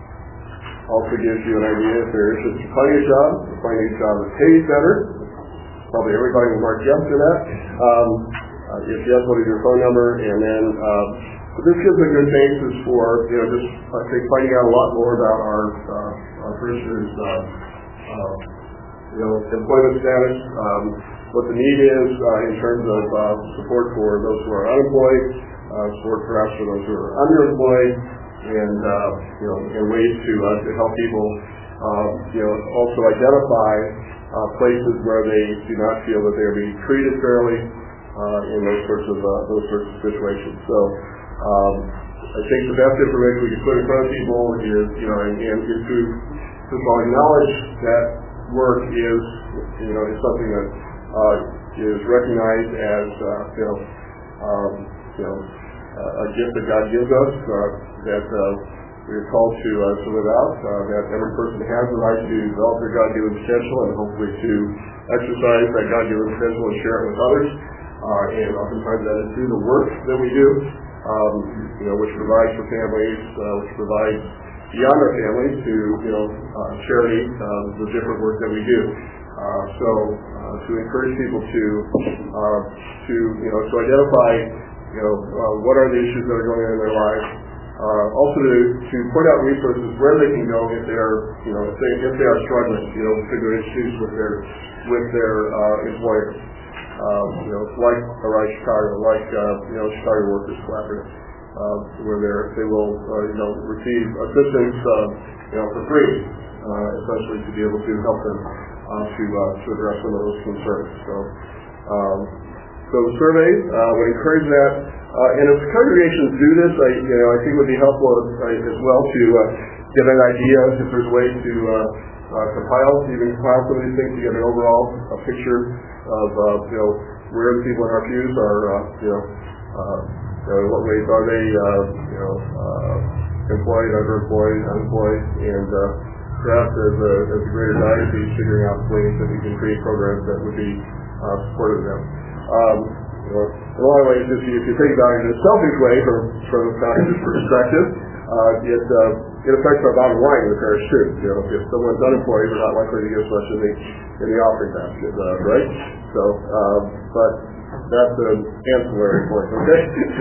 also gives you an idea if they're interested in finding a job, finding a job that pays better. Probably everybody will mark yes to that. Um, uh, if yes, what is your phone number? And then uh, so this gives a good basis for, you know, just I think finding out a lot more about our uh, our parishioners' uh, uh, you know, employment status, um, what the need is uh, in terms of uh, support for those who are unemployed, uh, support perhaps for those who are underemployed, and uh, you know, and ways to uh, to help people, uh, you know, also identify uh, places where they do not feel that they are being treated fairly uh, in those sorts of uh, those sorts of situations. So. Um, I think the best information we can put in front of people is, you know, and, and is to, first of all, acknowledge that work is, you know, is something that uh, is recognized as, uh, you know, um, you know, uh, a gift that God gives us, uh, that uh, we are called to uh, to live out. Uh, that every person has the right to develop their God-given potential and hopefully to exercise that God-given potential and share it with others. Uh, and oftentimes that is through the work that we do. Um, you know, which provides for families, uh, which provides beyond our families to, you know, uh, charity, uh, the different work that we do. Uh, so, uh, to encourage people to, uh, to, you know, to identify, you know, uh, what are the issues that are going on in their lives. Uh, also to, to point out resources where they can go if they are, you know, if they, if they are struggling, you know, particular issues with their, with their, uh, employers. Um, you know, like Arise Chicago, like uh, you know, Chicago Workers Collaborative, uh, where they they will uh, you know receive assistance uh, you know for free, uh, essentially to be able to help them uh, to uh, to address some of those concerns. So, um, so the survey uh, would encourage that, uh, and if congregations do this, I you know I think it would be helpful uh, as well to uh, get an idea if there's a way to uh, uh, compile, even compile some of these things to get an overall uh, picture of uh, you know where the people in our pews are, uh, you know, uh, you know, in what ways are they, uh, you know, uh, employed, underemployed, unemployed, and uh, perhaps as a, as a greater diocese, figuring out ways that we can create programs that would be uh, supportive of them. Um, you know, in a lot of ways, if you, if you think about it in a selfish way, from from a founder's perspective, uh, it uh, it affects our bottom line in the parish too. You know, if someone's unemployed, they're not likely to give as much in the in the offering basket, uh, right? So, um, but that's an ancillary point, okay?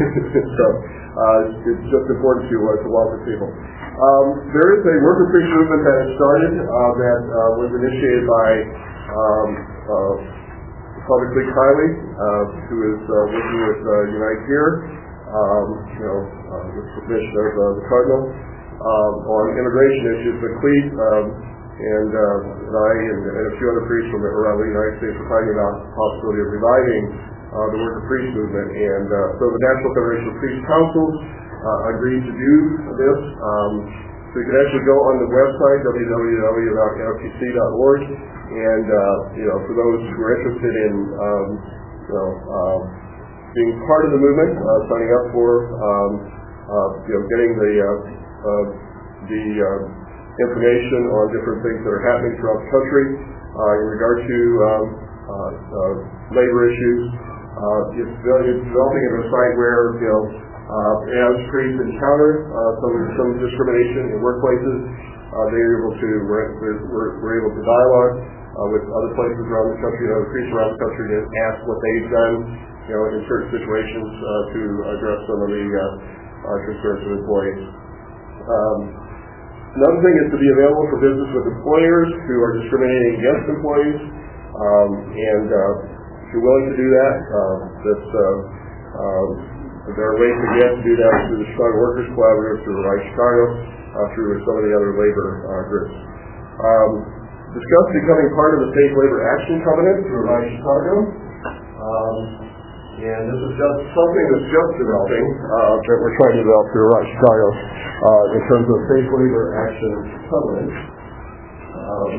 So, uh, it's just important to uh, to welcome people. Um, there is a worker priest movement that has started uh, that uh, was initiated by um, uh, Father Cleek Kiley, uh, who is uh, working with uh, Unite Here, um, you know, uh, with the permission of uh, the Cardinal. Um, on immigration issues, but Cleet um, and, uh, and I and, and a few other priests from around the United States were talking about the possibility of reviving uh, the worker priest movement. And uh, so the National Federation of Priest Councils uh, agreed to do this. Um, so you can actually go on the website, w w w dot n f p c dot org, and uh, you know, for those who are interested in um, you know, uh, being part of the movement, uh, signing up for um, uh, you know, getting the uh, Uh, the uh, information on different things that are happening throughout the country uh, in regard to um, uh, uh, labor issues. Uh, it's, it's developing into a site where, you know, uh, as priests encounter uh, some some discrimination in workplaces, uh, they're able to we're, we're, we're able to dialogue uh, with other places around the country, other creeks around the country, to ask what they've done, you know, in certain situations uh, to address some of the uh, uh, concerns of employees. Um, another thing is to be available for business with employers who are discriminating against employees, um, and uh, if you're willing to do that, uh, that's uh, um, there are ways to get to do that through the Chicago Workers Collaborative, through the Right Chicago, uh, through some of the other labor uh, groups. Um, discuss becoming part of the Safe Labor Action Covenant through Right Chicago. Um, and this is just something that's just developing, uh, that we're trying to develop through Right Chicago uh, in terms of Safe Labor Action Covenant. Um,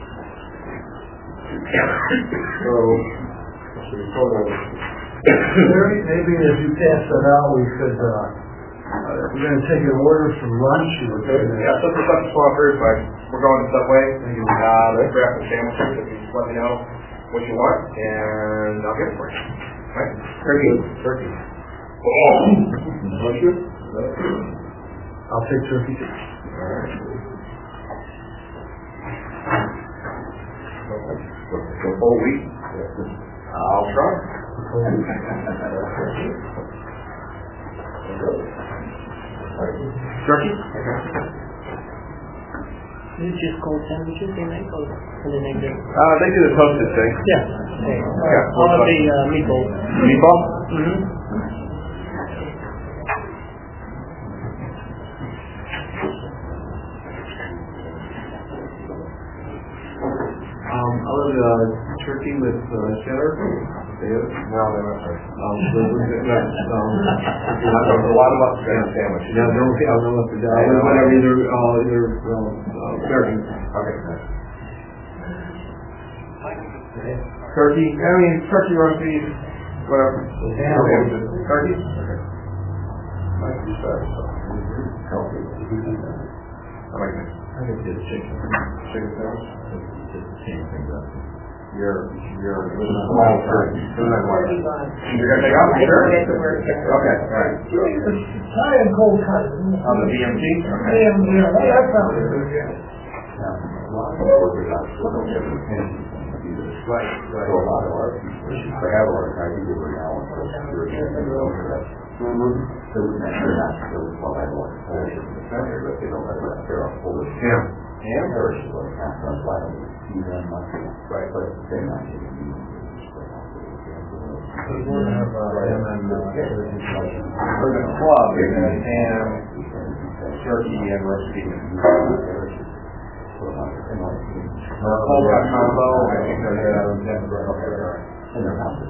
so, let's see, hold on. Larry, maybe as you pass that out, we could, uh, uh, we're going to take an order from lunch. Okay. Yeah, so for such sponsors, like, we're going to Subway. Uh, let's grab some sandwiches if you just let me know what you want, and I'll get it for you. Right? Turkey. Turkey. Lunch? I'll take turkey too. All right. The whole week? I'll try. Turkey? Is it just cold sandwiches they make, or can they make them? Uh, they do the toasted thing. Yeah. Okay. Yeah. All of the uh, meatballs. Meatball? Mm-hmm. Um, I love uh, turkey with uh, cheddar. Potatoes. No, they're not sorry. Um, so with the, that, um, There's a lot of us that have sandwiches. yeah, don't I don't know if the guy, whatever, either, uh, either, um, uh, American. Okay, nice. Turkey? I mean, turkey, roast beef, whatever. Yeah. Turkey? Okay. Nice to start, so. Healthy. I like this. I think it's chicken. Chicken sandwich? Just change things up. You're, you're, this is Wow, wild sorry. turkey. This is like what? Thirty-five. You're gonna take off? I Sure. don't get to work yet. Okay, all right. Thai and cold cut. On the B M T? Okay. Yeah, yeah, that sounds good. Now, a lot of workers out there don't have the pension to do this. Right, right. So a lot of our people, they have a lot of time to do it now on Social Security and they don't have that. Mm-hmm. So they're not, they're well, I want to hold it in the center, but they don't have that, they're on hold it. Yeah. And parish is like half on flat, you know, not, Right. but they're not getting you. We're gonna have, uh, ham and, uh, for the club, we're gonna have ham, turkey, and roast beef. Or a cold cut combo, I think they're, uh, that's right. Okay, all right. And they're not.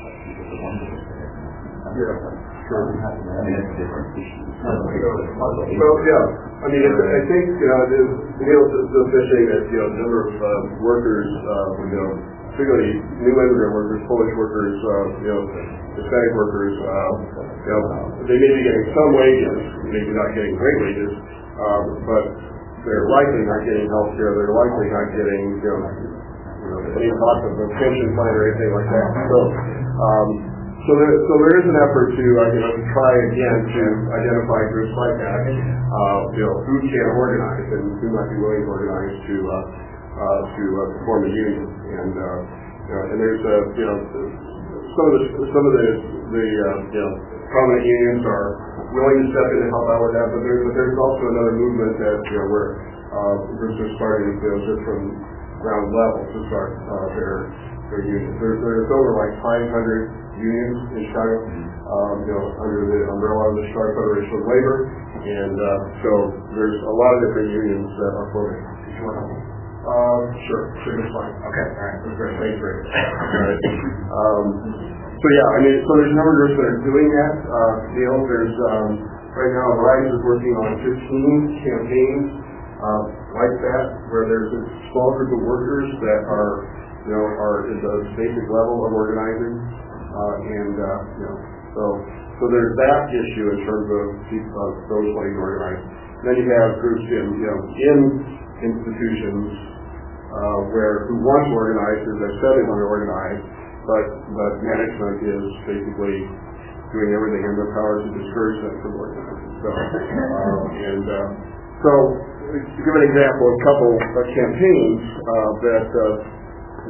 Yeah, sure. I mean, it's different issues. Well, yeah, I mean, it's, I think, you know, the, Neil was mentioning that, you know, the number of uh, workers, uh, you know, particularly new immigrant workers, Polish workers, uh, you know, Hispanic workers, uh, you know, they may be getting some wages, maybe not getting great wages, um, but they're likely not getting health care, they're likely not getting, you know, you know, any talk of a pension plan or anything like that. So, um, So there, so there is an effort to, uh, you know, to try again to identify groups like that, uh, you know, who can organize and who might be willing to organize to, uh, uh, to uh, form a union. And, uh, you know, and there's, uh, you know, some of the, some of the, the, uh, you know, prominent unions are willing to step in and help out with that, but there's, but there's also another movement that, you know, where, uh, groups are starting, you know, just from ground level to start, uh, their, their unions. There's, there's over like five hundred unions in Chicago, um, you know, under the umbrella of the Chicago Federation of Labor, and uh, so there's a lot of different unions that are forming. Did you want to? Uh, sure, sure, that's fine. Okay, all right, that's great. Thanks, Rick. All right. Um, so yeah, I mean, so there's a number of groups that are doing that. Uh, Neil, there's um, right now Rise is working on fifteen campaigns uh, like that, where there's a small group of workers that are, you know, are at the basic level of organizing. Uh, and, uh, you know, so, so there's that issue in terms of people, uh, those wanting to organize. And then you have groups in, you know, in institutions, uh, where, who want to organize, as I said, they want to organize, but, but management is basically doing everything in their power to discourage them from organizing. So, uh, and, uh, so, to give an example, a couple of campaigns, uh, that, uh,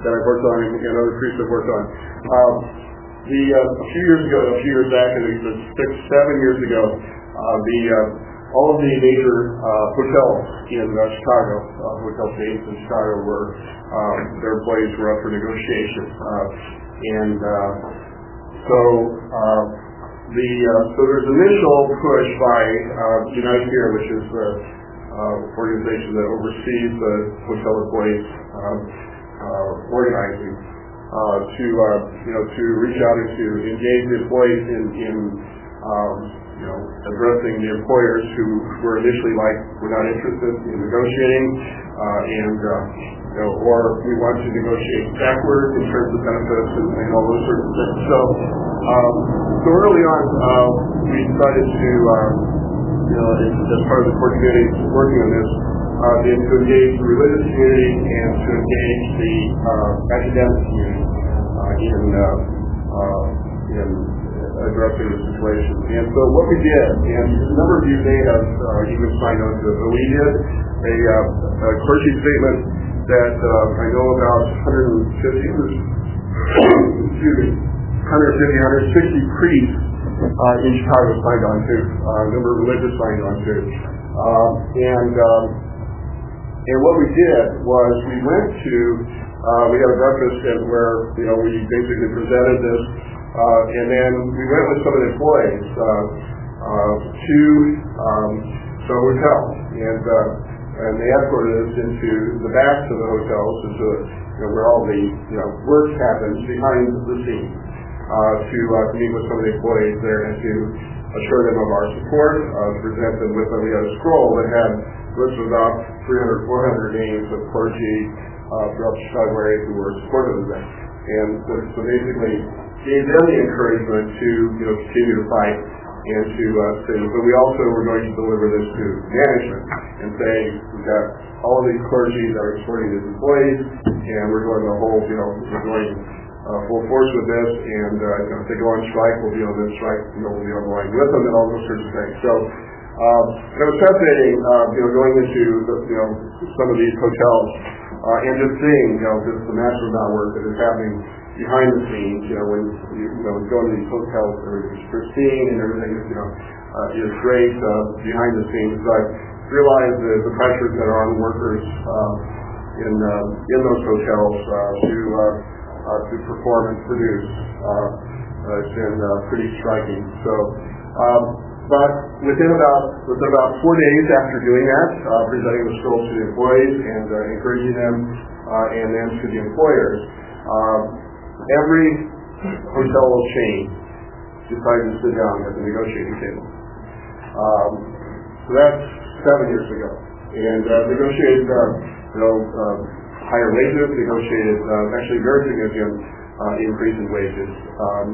that I've worked on and, and other priests have worked on. Um, the uh, a few years ago, a few years back, I think it was six, seven years ago, uh, the uh, all of the major uh, hotels in uh, Chicago, uh, hotel chains in Chicago, were um, their employees were up for negotiation, uh, and uh, so. Uh, The, uh, so there's an initial push by uh, United Here, which is the uh, organization that oversees the hotel employees um, uh, organizing, uh, to uh, you know to reach out and to engage the employees in, in um, you know addressing the employers who were initially like we're not interested in negotiating, uh, and uh, you know or we want to negotiate backward in terms of benefits and, and all those sorts of things. So. Um, so early on, uh, we decided to, um, you know, as, as part of the core community working on this, uh, to engage the religious community and to engage the uh, academic community uh, in uh, uh, in addressing the situation. And so what we did, and a number of you may have uh, even signed on to it, but we did a, uh, a clergy statement that uh, I know about one hundred fifty, excuse me, one hundred fifty, one hundred sixty priests uh, in Chicago signed on to, uh, a number of religious signed on to. Uh, and um, and what we did was we went to, uh, we had a breakfast and where, you know, we basically presented this, uh, and then we went with some of the employees uh, uh, to um, the hotel, and uh, and they escorted us into the backs of the hotels, into you know, where all the you know work happens behind the scenes. Uh, to, uh, to meet with some of the employees there and to assure them of our support, uh, to present them with them. We had a scroll that had lists of about three hundred, four hundred names of clergy uh, throughout the Chicago area who were supportive of them. And so, so basically gave them the encouragement to you know continue to fight and to uh, say, but we also were going to deliver this to management and say, we've got all of these clergy that are supporting these employees and we're going to hold, you know, we're going Uh, full force with this, and uh, you know, if they go on strike, we'll be on this strike, you know, we'll be on the line with them, and all those sorts of things. So, um, it was fascinating, uh, you know, going into the, you know some of these hotels uh, and just seeing, you know, just the massive amount of work that is happening behind the scenes. You know, when you, you know, go to these hotels, everything's pristine and everything is, you know, uh, is great uh, behind the scenes. So I realized the, the pressures that are on workers uh, in uh, in those hotels uh, to uh, Uh, to perform and produce. Uh, uh, it's been uh, pretty striking. So, um, but within about within about four days after doing that, uh, presenting the scroll to the employees and uh, encouraging them, uh, and then to the employers, um, every hotel chain decided to sit down at the negotiating table. Um, so that's seven years ago, and uh, negotiated, uh, you know. Uh, higher wages, negotiated uh, actually very significant uh, increase in wages. Um,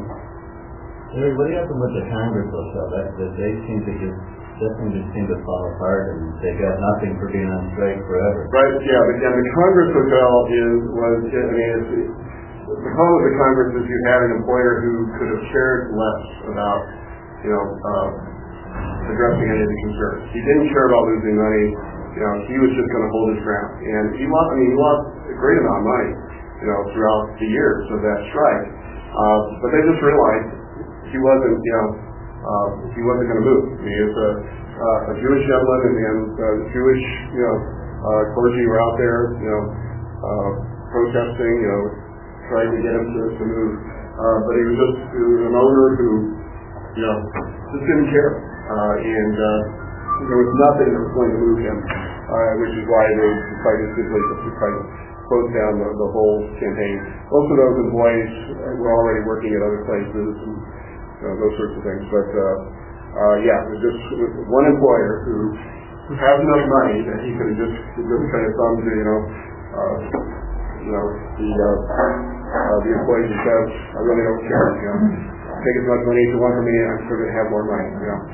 Larry, what happened with the Congress hotel? That, that they seem to just, definitely just seem to fall apart, and they got nothing for being on strike forever. Right, yeah, but yeah, the Congress hotel is, was, I mean, it's, the problem with the Congress is you had an employer who could have cared less about, you know, uh, addressing any of the concerns. He didn't care about losing money. You know, he was just going to hold his ground, and he lost. I mean, he lost a great amount of money, you know, throughout the years of that strike. Uh, but they just realized he wasn't, you know, uh, he wasn't going to move. I mean, it's a, uh, a Jewish gentleman, and, and uh, Jewish, you know, uh, clergy were out there, you know, uh, protesting, you know, trying to get him to, to move. Uh, but he was just he was an owner who, you know, just didn't care, uh, and. Uh, There was nothing that was going to move him, uh, which is why they decided simply to try to close down the, the whole campaign. Most of those employees were already working at other places and you know, those sorts of things. But uh, uh, yeah, it was just it was one employer who, who has enough money that he could have just just kind of thumbed to you know, uh, you know the uh, uh, the employees and said, I really don't care. You know, take as much money as you want from me, and I'm still going to have more money. You know.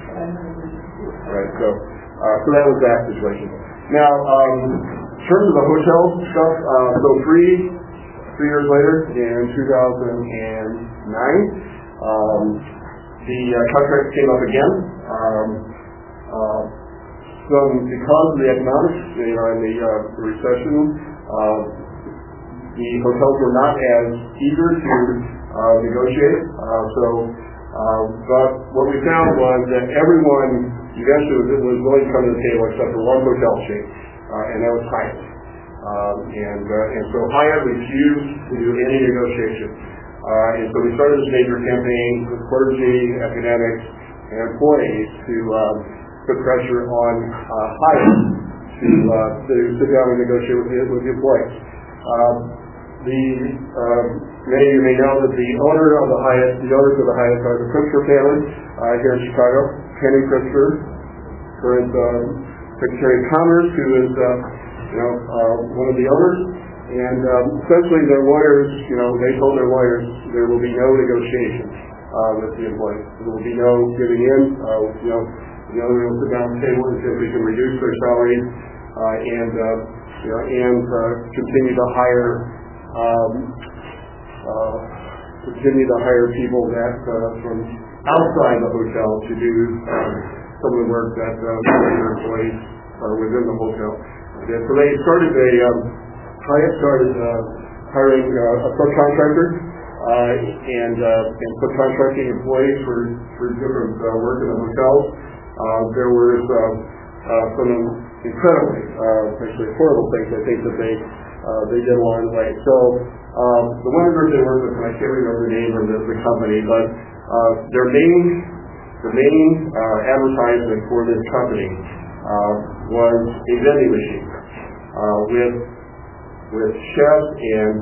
Right, so uh, so that was that situation. Now, um, in terms of the hotel stuff, uh, so three three years later, in two thousand nine, um, the uh, contract came up again. Um, uh, some because of the economics, you know, and the, uh, the recession, uh, the hotels were not as eager to uh, negotiate. Uh, so, uh, but what we found was that everyone eventually was, was willing to come to the table except for one hotel chain, uh, and that was Hyatt. Um, and, uh, and so Hyatt refused to do any negotiation. Uh, and so we started this major campaign with clergy, academics, and employees to um, put pressure on uh, Hyatt to, uh, to sit down and negotiate with the, with the employees. Um, the, um, many of you may know that the owner of the Hyatt, the owners of the Hyatt are the Pritzker family uh, here in Chicago. Penny Pritzker, current um, Secretary of Commerce, who is uh, you know uh, one of the owners. And um, essentially their lawyers, you know, they told their lawyers there will be no negotiation uh, with the employees. There will be no giving in. Uh, you know, you know, we will sit down at the table and see if we can reduce their salaries uh, and uh, you know and uh, continue to hire um, uh, continue to hire people that uh, from outside the hotel to do um, some of the work that uh, their employees are within the hotel. And so they started a um, Hyatt started uh, hiring uh, a subcontractor uh, and, uh, and subcontracting employees for, for different uh, work in the hotels. Uh, there was uh, uh, some incredibly, uh, actually horrible things I think that they uh, they did along the way. So um, the one group they worked with, and I can't remember the name of the, the company, but uh, their main the main uh, advertisement for this company uh, was a vending machine uh, with with chefs and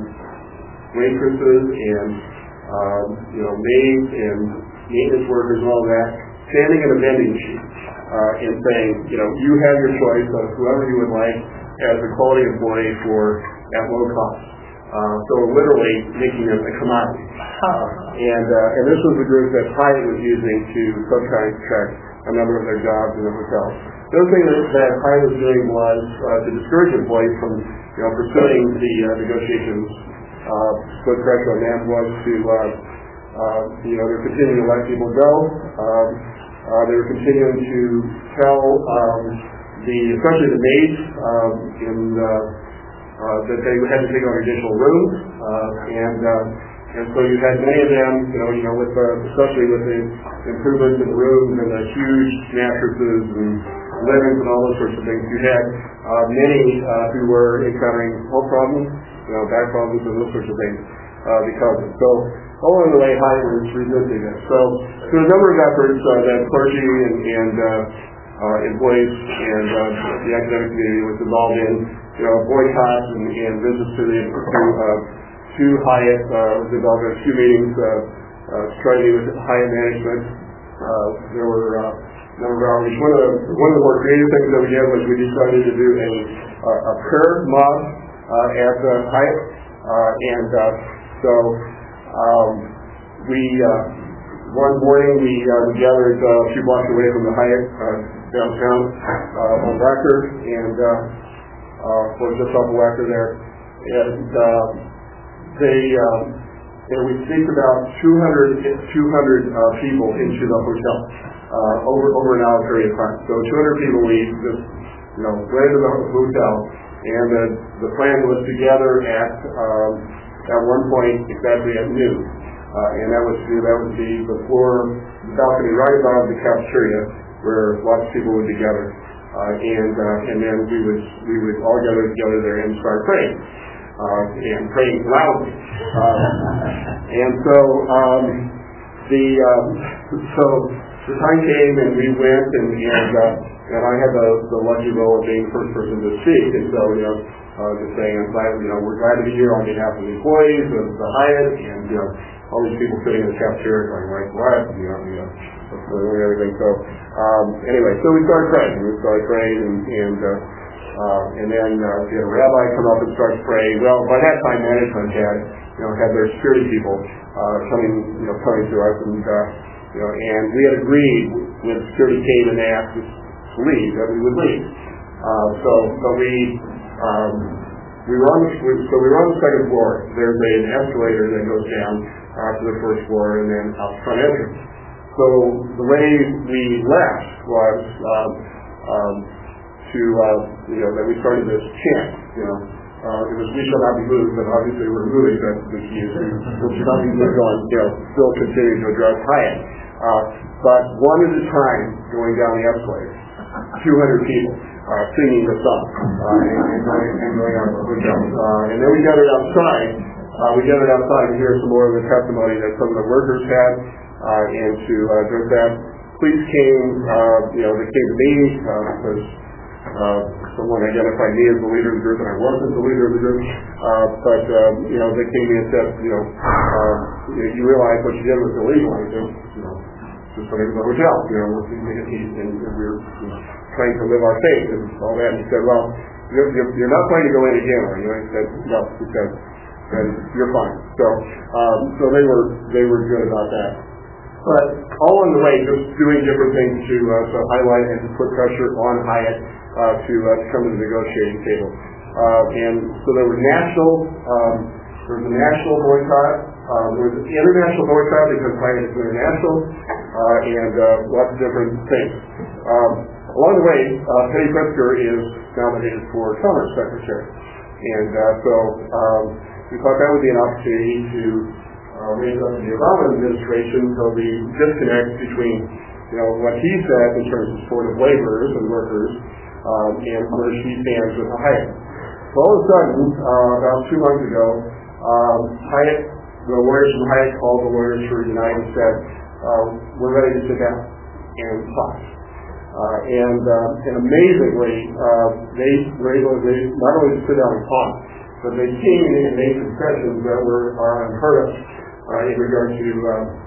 waitresses and um, you know maids and maintenance workers and all that standing in a vending machine uh, and saying, you know, you have your choice of whoever you would like as a quality employee for at low cost. Uh, so literally making them a commodity. Uh, and uh, and this was the group that Hyatt was using to subcontract a number of their jobs in the hotel. The other thing that, that Hyatt was doing was uh, to discourage employees from you know, pursuing the uh, negotiations, uh, put pressure on them was to, uh, uh, you know, they're continuing to let people go. Um, uh, they were continuing to tell um, the, especially the maids, um, in, uh, uh, that they had to take on additional rooms, uh, and uh, and so you had many of them, you know, you know, with uh, especially with the improvements in the rooms and the huge mattresses and livings and all those sorts of things. You had uh, many uh, who were encountering health problems, you know, back problems and those sorts of things uh, because of it. So along the way, Hyatt was resisting it. So there were a number of efforts uh, that clergy and, and uh, uh, employees and uh, the academic community was involved in, you know, boycotts and, and visits to the to, uh, to Hyatt. Uh, was involved in a few meetings uh, uh, to try to meet with Hyatt management. Uh, there were uh, number of outreach. One of the one of the more creative things that we did was we decided to do a uh, a prayer mob uh, at the Hyatt, uh, and uh, so um, we uh, one morning we uh, we gathered uh, a few blocks away from the Hyatt uh, downtown uh, on Wacker, and uh, uh, well, just off of Wacker there, and uh, they. Um, and we sneaked about two hundred, two hundred uh, people into the hotel uh, over over an hour period of time. So two hundred people we just you know went into the hotel, and the the plan was to gather at um, at one point exactly at noon, uh, and that was that would be the floor, the balcony right above the cafeteria where lots of people would be gathered, uh, and uh, and then we would we would all gather together there and start praying. Uh, and praying loudly, uh, and so um, the um, so the time came and we went and and, uh, and I had the, the lucky role of being the first person to speak, and so you know uh, just saying I'm glad you know we're glad to be here on behalf of the employees of the Hyatt and you know all these people sitting in the cafeteria going right what you know you know and everything. So um, anyway, so we started praying. We started praying and. and uh, Uh, and then uh, we had a rabbi come up and start to pray. Well, by that time, management had, you know, had their security people uh, coming, you know, coming to us, and uh, you know, and we had agreed when security came and asked us to leave that we would leave. Uh, so, so we um, we were on the so we were on the second floor. There's a, an escalator that goes down uh, to the first floor and then out the front entrance. So the way we left was. Um, um, to, uh, you know, that we started this chant, you know, Uh, it was we shall not be moved, but obviously we're moving. That's the key issue. We should not be moved on, you know, still continue to address Hyatt. Uh, but one at a time going down the escalator, two hundred people uh, singing the song uh, and, and, going, and going out with them. Uh, and then we gathered outside. Uh, we gathered outside to hear some more of the testimony that some of the workers had uh, and to uh, address that. Police came, uh, you know, they came to me uh, because uh, someone identified me as the leader of the group, and I wasn't the leader of the group. Uh, but uh, you know, they came to me and said, you know, uh, you, know, you realize what you did was illegal. I said, you know, just went into the hotel, you know, and we were you know, trying to live our faith and all that. And he said, well, you're, you're, you're not going to go in again, are you? I said, no. He said, then you're fine. So, um, so they were they were good about that. But all on the way, just doing different things to, uh, to highlight and to put pressure on Hyatt uh, to, uh, to come to the negotiating table. Uh, and so there were national, um, there was a national boycott, uh, there was an international boycott because Hyatt is international, uh, and uh, lots of different things. Um, along the way, uh, Penny Pritzker is nominated for Commerce Secretary. And uh, so um, we thought that would be an opportunity to Uh, raised up in the Obama administration, so the disconnect between, you know, what he said in terms of support of laborers and workers um, and where she stands with Hyatt. So all of a sudden, uh, about two months ago, um, Hyatt, the lawyers from Hyatt called the lawyers for Unite and said, uh, we're ready to sit down and talk. Uh, and, uh, and amazingly, uh, they were able to they not only sit down and talk, but they came in and made concessions that were are unheard of. Uh, in regard to uh,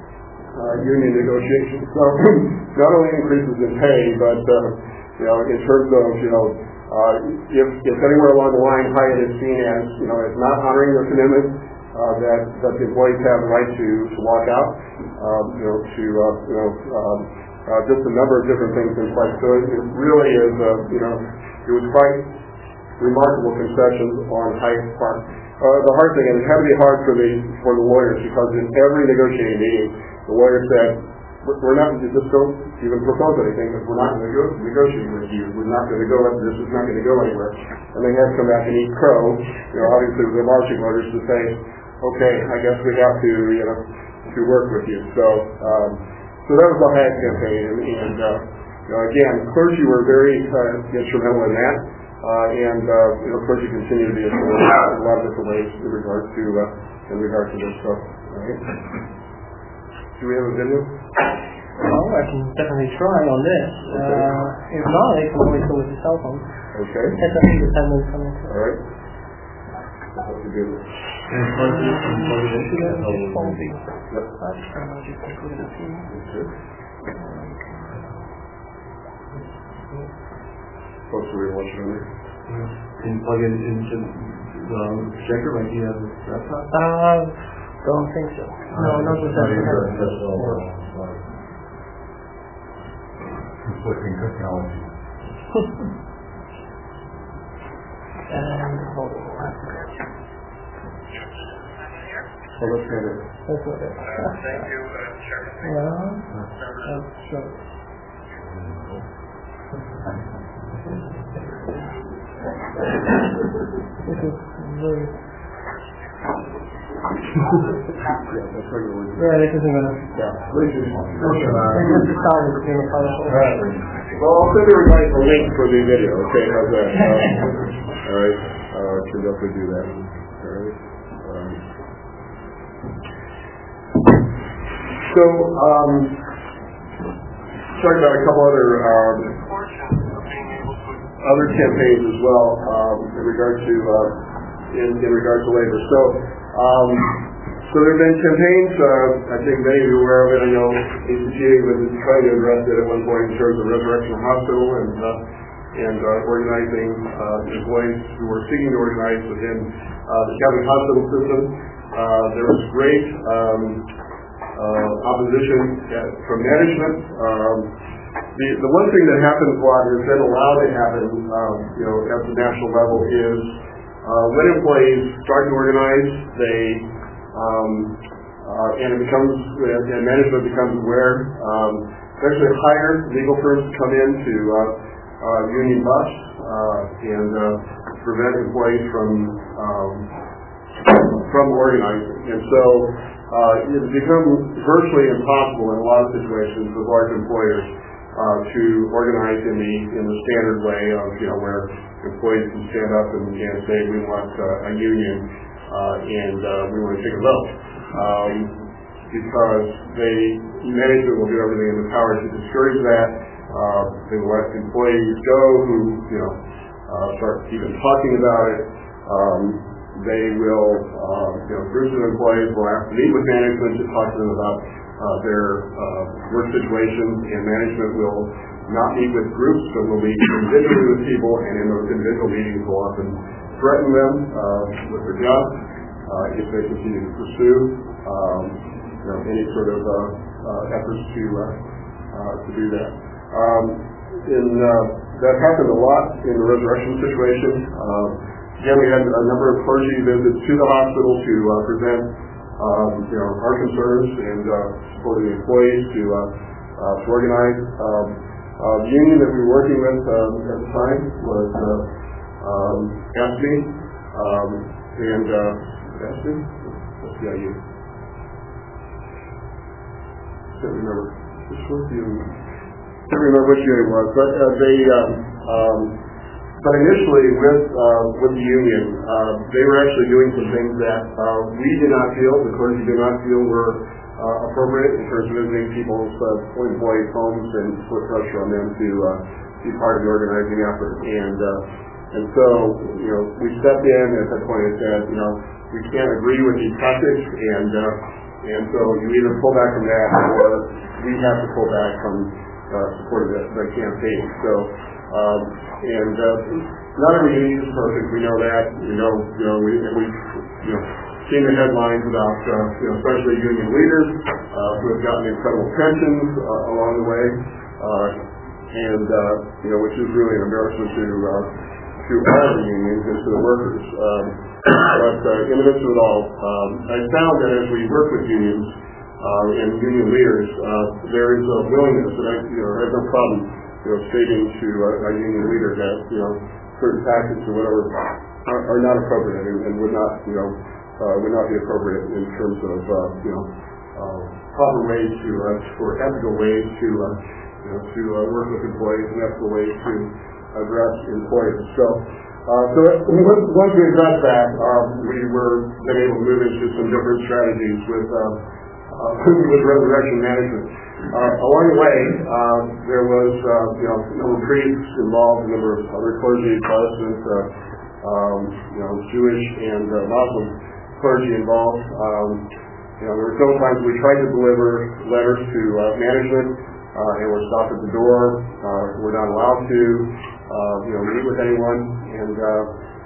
uh, union negotiations. So not only increases in pay, but uh, you know, in terms of you know, uh, if, if anywhere along the line Hyatt is seen as you know as not honoring their commitment, uh, that that the employees have the right to to walk out, um, you know, to uh, you know, um, uh, just a number of different things in place. So it, it really is, uh, you know, it was quite remarkable concessions on Hyatt's part. Uh, the hard thing, and it had to be hard for the for the lawyers because in every negotiating meeting, the lawyer said, "We're not just don't even propose anything because we're not going to go negotiate with you. We're not going to go. This is not going to go anywhere." And they had to come back and eat crow. You know, obviously with their marching orders to say, "Okay, I guess we have to, you know, to work with you." So, um, so that was the Hyatt campaign, and, and uh, you know, again, clergy were very uh, instrumental in that. Uh, and uh, you know, clergy continue to be a lot of different ways in regard to uh, in regard to this stuff. Right? Do we have a video? Well, I can definitely try on this. Okay. Uh, if not, I can always go with the cell phone. Okay. That's a independent coming. All right. I'll have to do this. And plug it in, and plug it into that. Yep. Okay. Folks who are watching on there. Can you plug it into the projector like you have a laptop? Uh, don't think so. No, not with that. Conflicting technology. And hold on. So let's get it. That's what it is. Thank you, uh, Chairman. Yeah. That's true. This is very... Yeah, that's right. Yeah, this isn't gonna... Yeah. This is... This is solid, it's gonna follow. Well, I'll send everybody a link for the video, okay? How's that? Uh, all right. Uh, I can definitely do that. All right. Um, so, um, talking about a couple other um, other campaigns as well um, in regard to uh, in, in regard to labor. So, um, so there have been campaigns. Uh, I think many of you are aware of it. I know A C G A was trying to address it at one point in terms of Resurrection Hospital and uh, and uh, organizing uh, employees who were seeking to organize within uh, the Catholic hospital system. Uh, there was great um, uh, opposition uh, from management. Um, The, the one thing that happens a lot has been allowed to happen, um, you know, at the national level is uh, when employees start to organize, they um, uh, and it becomes and management becomes aware. Um, actually, hire legal firms to come in to uh, uh, union bust uh, and uh, prevent employees from um, from organizing. And so uh, it's become virtually impossible in a lot of situations with large employers uh, to organize in the in the standard way of, you know, where employees can stand up and, and say, we want uh, a union uh, and uh, we want to take a vote. Um, because they, management will do everything in the power to discourage that. Uh, they will let employees go who, you know, uh, start even talking about it. Um, they will, uh, you know, groups of employees will have to meet with management to talk to them about uh, their uh, work situation, and management will not meet with groups, but will meet individually with people, and in those individual meetings will often threaten them uh, with their jobs uh, if they continue to pursue um, you know, any sort of uh, uh, efforts to uh, uh, to do that. Um, in, uh, that happened a lot in the resurrection situation. Uh, again, we had a number of clergy visits to the hospital to uh, present um, you know, our concerns and uh, support the employees to, uh, uh, to organize. Um, uh, the union that we were working with um, at the time was uh, um, A S B E, um, and uh, A S B E? What's the I U? I can't remember. Which was the union? I can't remember which union it was, but uh, they, um, um, but initially with uh, with the union, uh, they were actually doing some things that uh, we did not feel, the clergy did not feel were uh, appropriate in terms of visiting people's uh, employees' homes and put pressure on them to uh, be part of the organizing effort. And uh, and so, you know, we stepped in at that point and said, you know, we can't agree with these tactics, and uh, and so you either pull back from that, or we have to pull back from uh, support of the, the campaign. So, um, and uh, not every union is perfect. We know that. We know, you know, we we you know seen the headlines about uh, you know, especially union leaders uh, who have gotten incredible pensions uh, along the way, uh, and uh, you know, which is really an embarrassment to uh, to all the unions and to the workers. Um, but uh, in the midst of it all, um, I found that as we work with unions uh, and union leaders, uh, there is a willingness, and I, you know, I have no problem, you know, stating to a, a union leader that, you know, certain tactics or whatever are, are not appropriate and, and would not, you know, uh, would not be appropriate in terms of, uh, you know, uh, proper ways to, uh, or ethical ways to, uh, you know, to uh, work with employees and ethical ways to address employers. So, uh, so once we addressed that, um, we were then able to move into some different strategies with, uh, uh, with resurrection management. Uh, along the way, uh, there was, uh, you know, a number of priests involved, a number of other clergy, Protestant, uh, um, you know, Jewish and uh, Muslim clergy involved. Um, you know, there were several times we tried to deliver letters to uh, management, uh, and were stopped at the door. Uh, we're not allowed to, uh, you know, meet with anyone, and uh,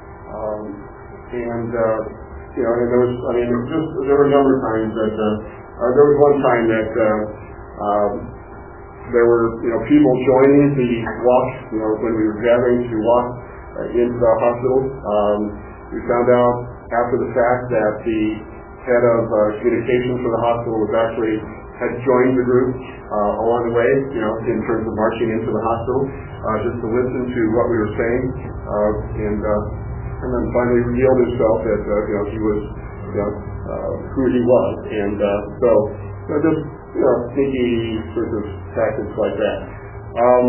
um, and uh, you know, and there was, I mean, just there were a number of times that uh, uh, there was one time that. Uh, Um, there were, you know, people joining the walk, you know, when we were gathering to walk uh, into the hospital. Um, we found out after the fact that the head of uh, communications for the hospital was actually had joined the group uh, along the way, you know, in terms of marching into the hospital, uh, just to listen to what we were saying, uh, and uh, and then finally revealed himself that uh, you know, he was, you know, uh, who he was, and uh, so you know, just. You know, sneaky sort of tactics like that. Um,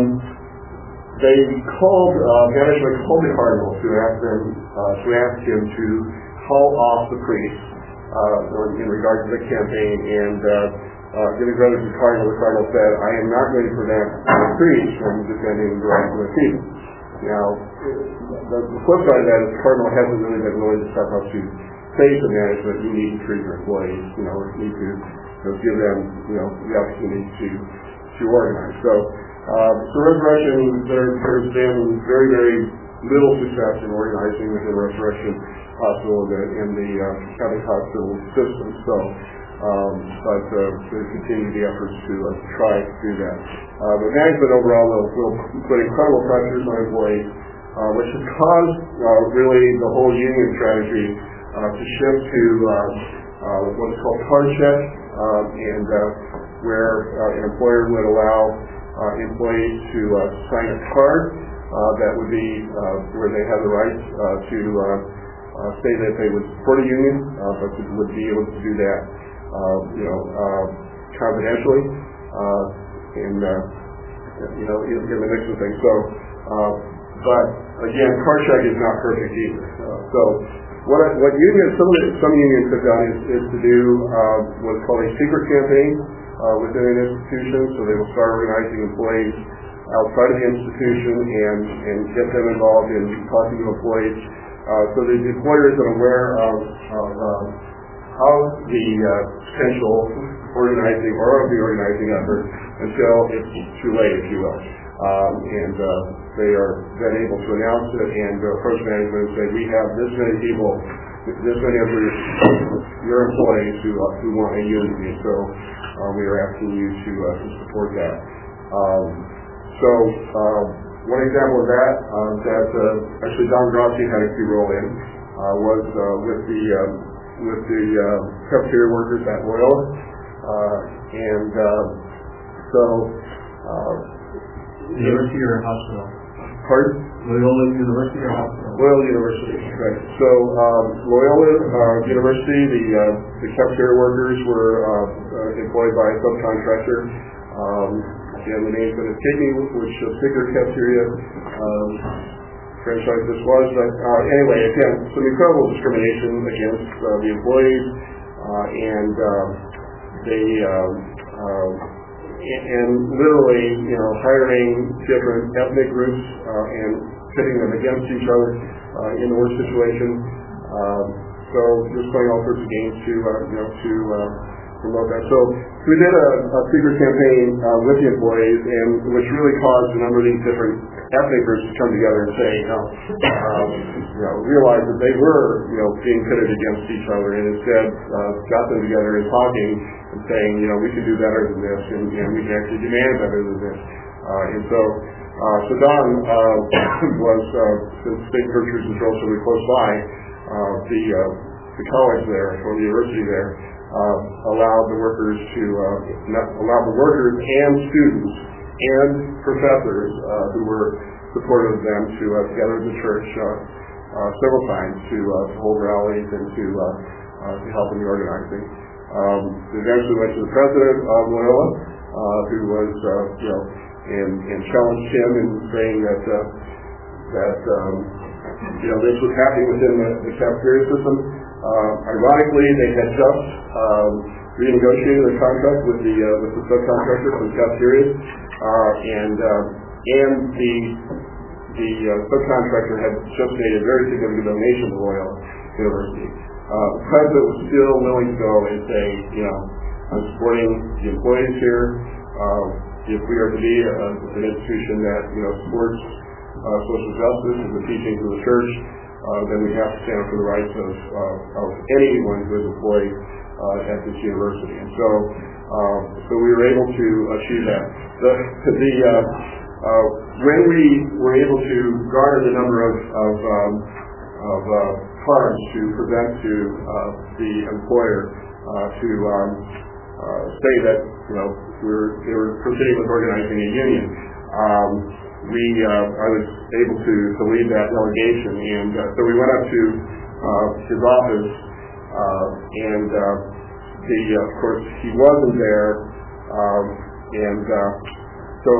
they called, uh, management called the cardinal to ask them, uh, to ask him to call off the priest, uh, in regard to the campaign, and, uh, uh, giving credit to the cardinal, the cardinal said, I am not going to prevent the priest from defending the rights of the people. Now, the, the flip side of that is the cardinal hasn't really been willing to step up to say to management, you need to treat your employees, you know, you need to You know, give them, you know, the opportunity to to organize. So, uh, so Resurrection, there, there's been very, very little success in organizing within Resurrection Hospital and the, in the uh, Catholic hospital system. So, um, but uh, we continue the efforts to uh, try to do that. Uh, but management overall will, will put incredible pressures on employees, uh, which has caused uh, really the whole union strategy uh, to shift to uh, uh, what's called card check. Um, and uh, where uh, an employer would allow uh, employees to uh, sign a card uh, that would be uh, where they have the right uh, to uh, uh, say that they would support a union, uh, but would be able to do that, uh, you know, uh, confidentially, uh, and uh, you know, in, in the mix of things. So, uh, but again, card check is not perfect either. Uh, so, what I, what unions, some of the, some unions have done is, is to do uh, what's called a secret campaign uh, within an institution. So they will start organizing employees outside of the institution and and get them involved in talking to employees. Uh, so the employer isn't aware of, of uh, how the uh, potential organizing or of the organizing effort until it's too late, if you will. Um, and uh, they are then able to announce it and uh, approach management and say, we have this many people, this many of your, your employees who, uh, who want a union. So uh, we are asking you to, uh, to support that. Um, so uh, one example of that uh, that uh, actually Don Grossi had a key role in uh, was uh, with the uh, with the uh, cafeteria workers at Loyola, uh, and uh, so. Uh, University or hospital? Pardon? Loyola University or hospital? Loyola University, right. So um, Loyola uh, University, the uh, the cafeteria workers were uh, uh, employed by a subcontractor. Um, again, the name's going to escape me, which particular cafeteria um, franchise this was. But uh, anyway, again, some incredible discrimination against uh, the employees, uh, and um, they. Um, uh, and literally, you know, hiring different ethnic groups uh, and pitting them against each other uh, in the worst situation. Um, so just playing all sorts of games to, uh, you know, to uh, promote that. So we did a, a secret campaign uh, with the employees, and which really caused a number of these different ethnic groups to come together and say, you know, um, you know, realize that they were, you know, being pitted against each other, and instead uh, got them together and talking and saying, you know, we can do better than this, and, and we can actually demand better than this. Uh, and so, uh, so Don uh, was, uh, since Saint Gertrude's is relatively close by, uh, the uh, the college there, or the university there, uh, allowed the workers to, uh, not, allowed the workers and students and professors uh, who were supportive of them to uh, gather at the church uh, uh, several times to, uh, to hold rallies and to uh, uh, to help in the organizing. Um, eventually went to the president of Loyola, uh, who was, uh, you know, and, and challenged him in saying that uh, that um, you know this was happening within the, the cafeteria system. Uh, ironically, they had just um, renegotiated their contract with the uh, with the subcontractor for the cafeterias, uh, and uh, and the the uh, subcontractor had just made a very significant donation to Loyola University. Uh, the president was still willing to go and say, you know, I'm supporting the employees here. Uh, if we are to be a, an institution that, you know, supports uh, social justice and the teachings of the church, uh, then we have to stand up for the rights of, uh, of anyone who is employed uh, at this university. And so, uh, so we were able to achieve that. The, the uh, uh, when we were able to garner the number of, of, um, of uh, cards to present to uh, the employer uh, to um, uh, say that, you know, we're, they were proceeding with organizing a union. Um, we, uh, I was able to, to lead that delegation, and uh, so we went up to uh, his office, uh, and uh, the, uh, of course, he wasn't there, um, and uh, so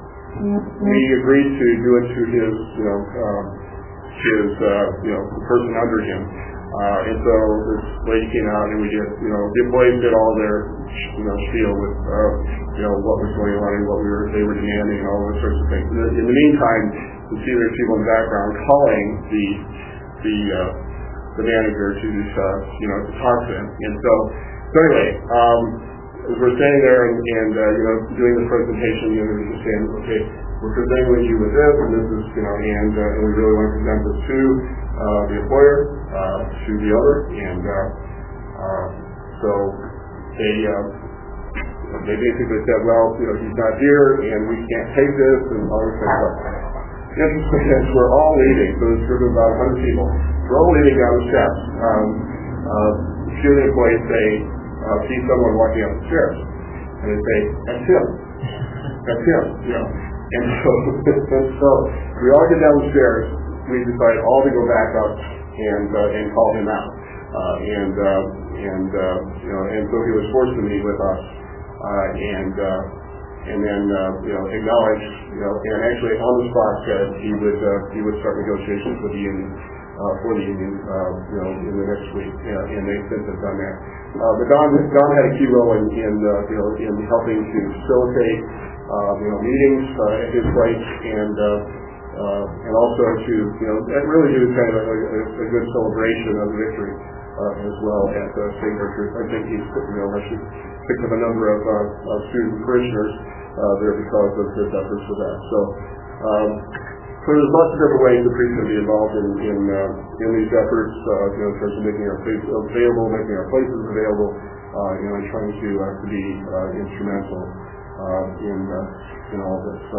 we agreed to do it to his, you know, um, his, uh, you know, the person under him. Uh, and so this lady came out and we did, you know, the employees did all their, you know, spiel with, uh, you know, what was going on and what we were, they were demanding and all those sorts of things. In the, in the meantime, you see there's people in the background calling the, the, uh, the manager to, uh, you know, to talk to him. And so, so anyway, um, as we're standing there and, and uh, you know, doing the presentation, you know, we're just saying, okay, we're presenting you with this, and this is, you know, and, uh, and we really want to present this to uh, the employer, uh, to the owner, and uh, uh, so they uh, they basically said, well, you know, he's not here, and we can't take this, and all this kind of stuff. Interesting is we're all leaving, so there's sort of about one hundred people. We're all leaving down the steps. Um, uh, a few of the employees say, uh, see someone walking up the stairs, and they say, that's him. That's him, you know. And so, and so we all get down the stairs. We decide all to go back up and uh, and call him out. Uh, and uh, and uh, you know, and so he was forced to meet with us, uh, and uh, and then uh, you know acknowledge, you know, and actually on the spot said he would uh, he would start negotiations with the union uh, for the union, uh, you know, in the next week, uh, and they since have done that. Uh, but Don Don had a key role in, in uh, you know in helping to facilitate uh, you know meetings uh, at his place, and uh, uh, and also to you know really do kind of a, a, a good celebration of victory. Uh, as well at uh, Saint Gertrude. I think he's, you know, actually picked up a number of, uh, of student parishioners uh, there because of his efforts for that. So, um, so there's lots of different ways the priest can be involved in in, uh, in these efforts, uh, you know, in terms of making our places available, making our places available, uh, you know, and trying to uh, to be uh, instrumental uh, in uh, in all of this. So,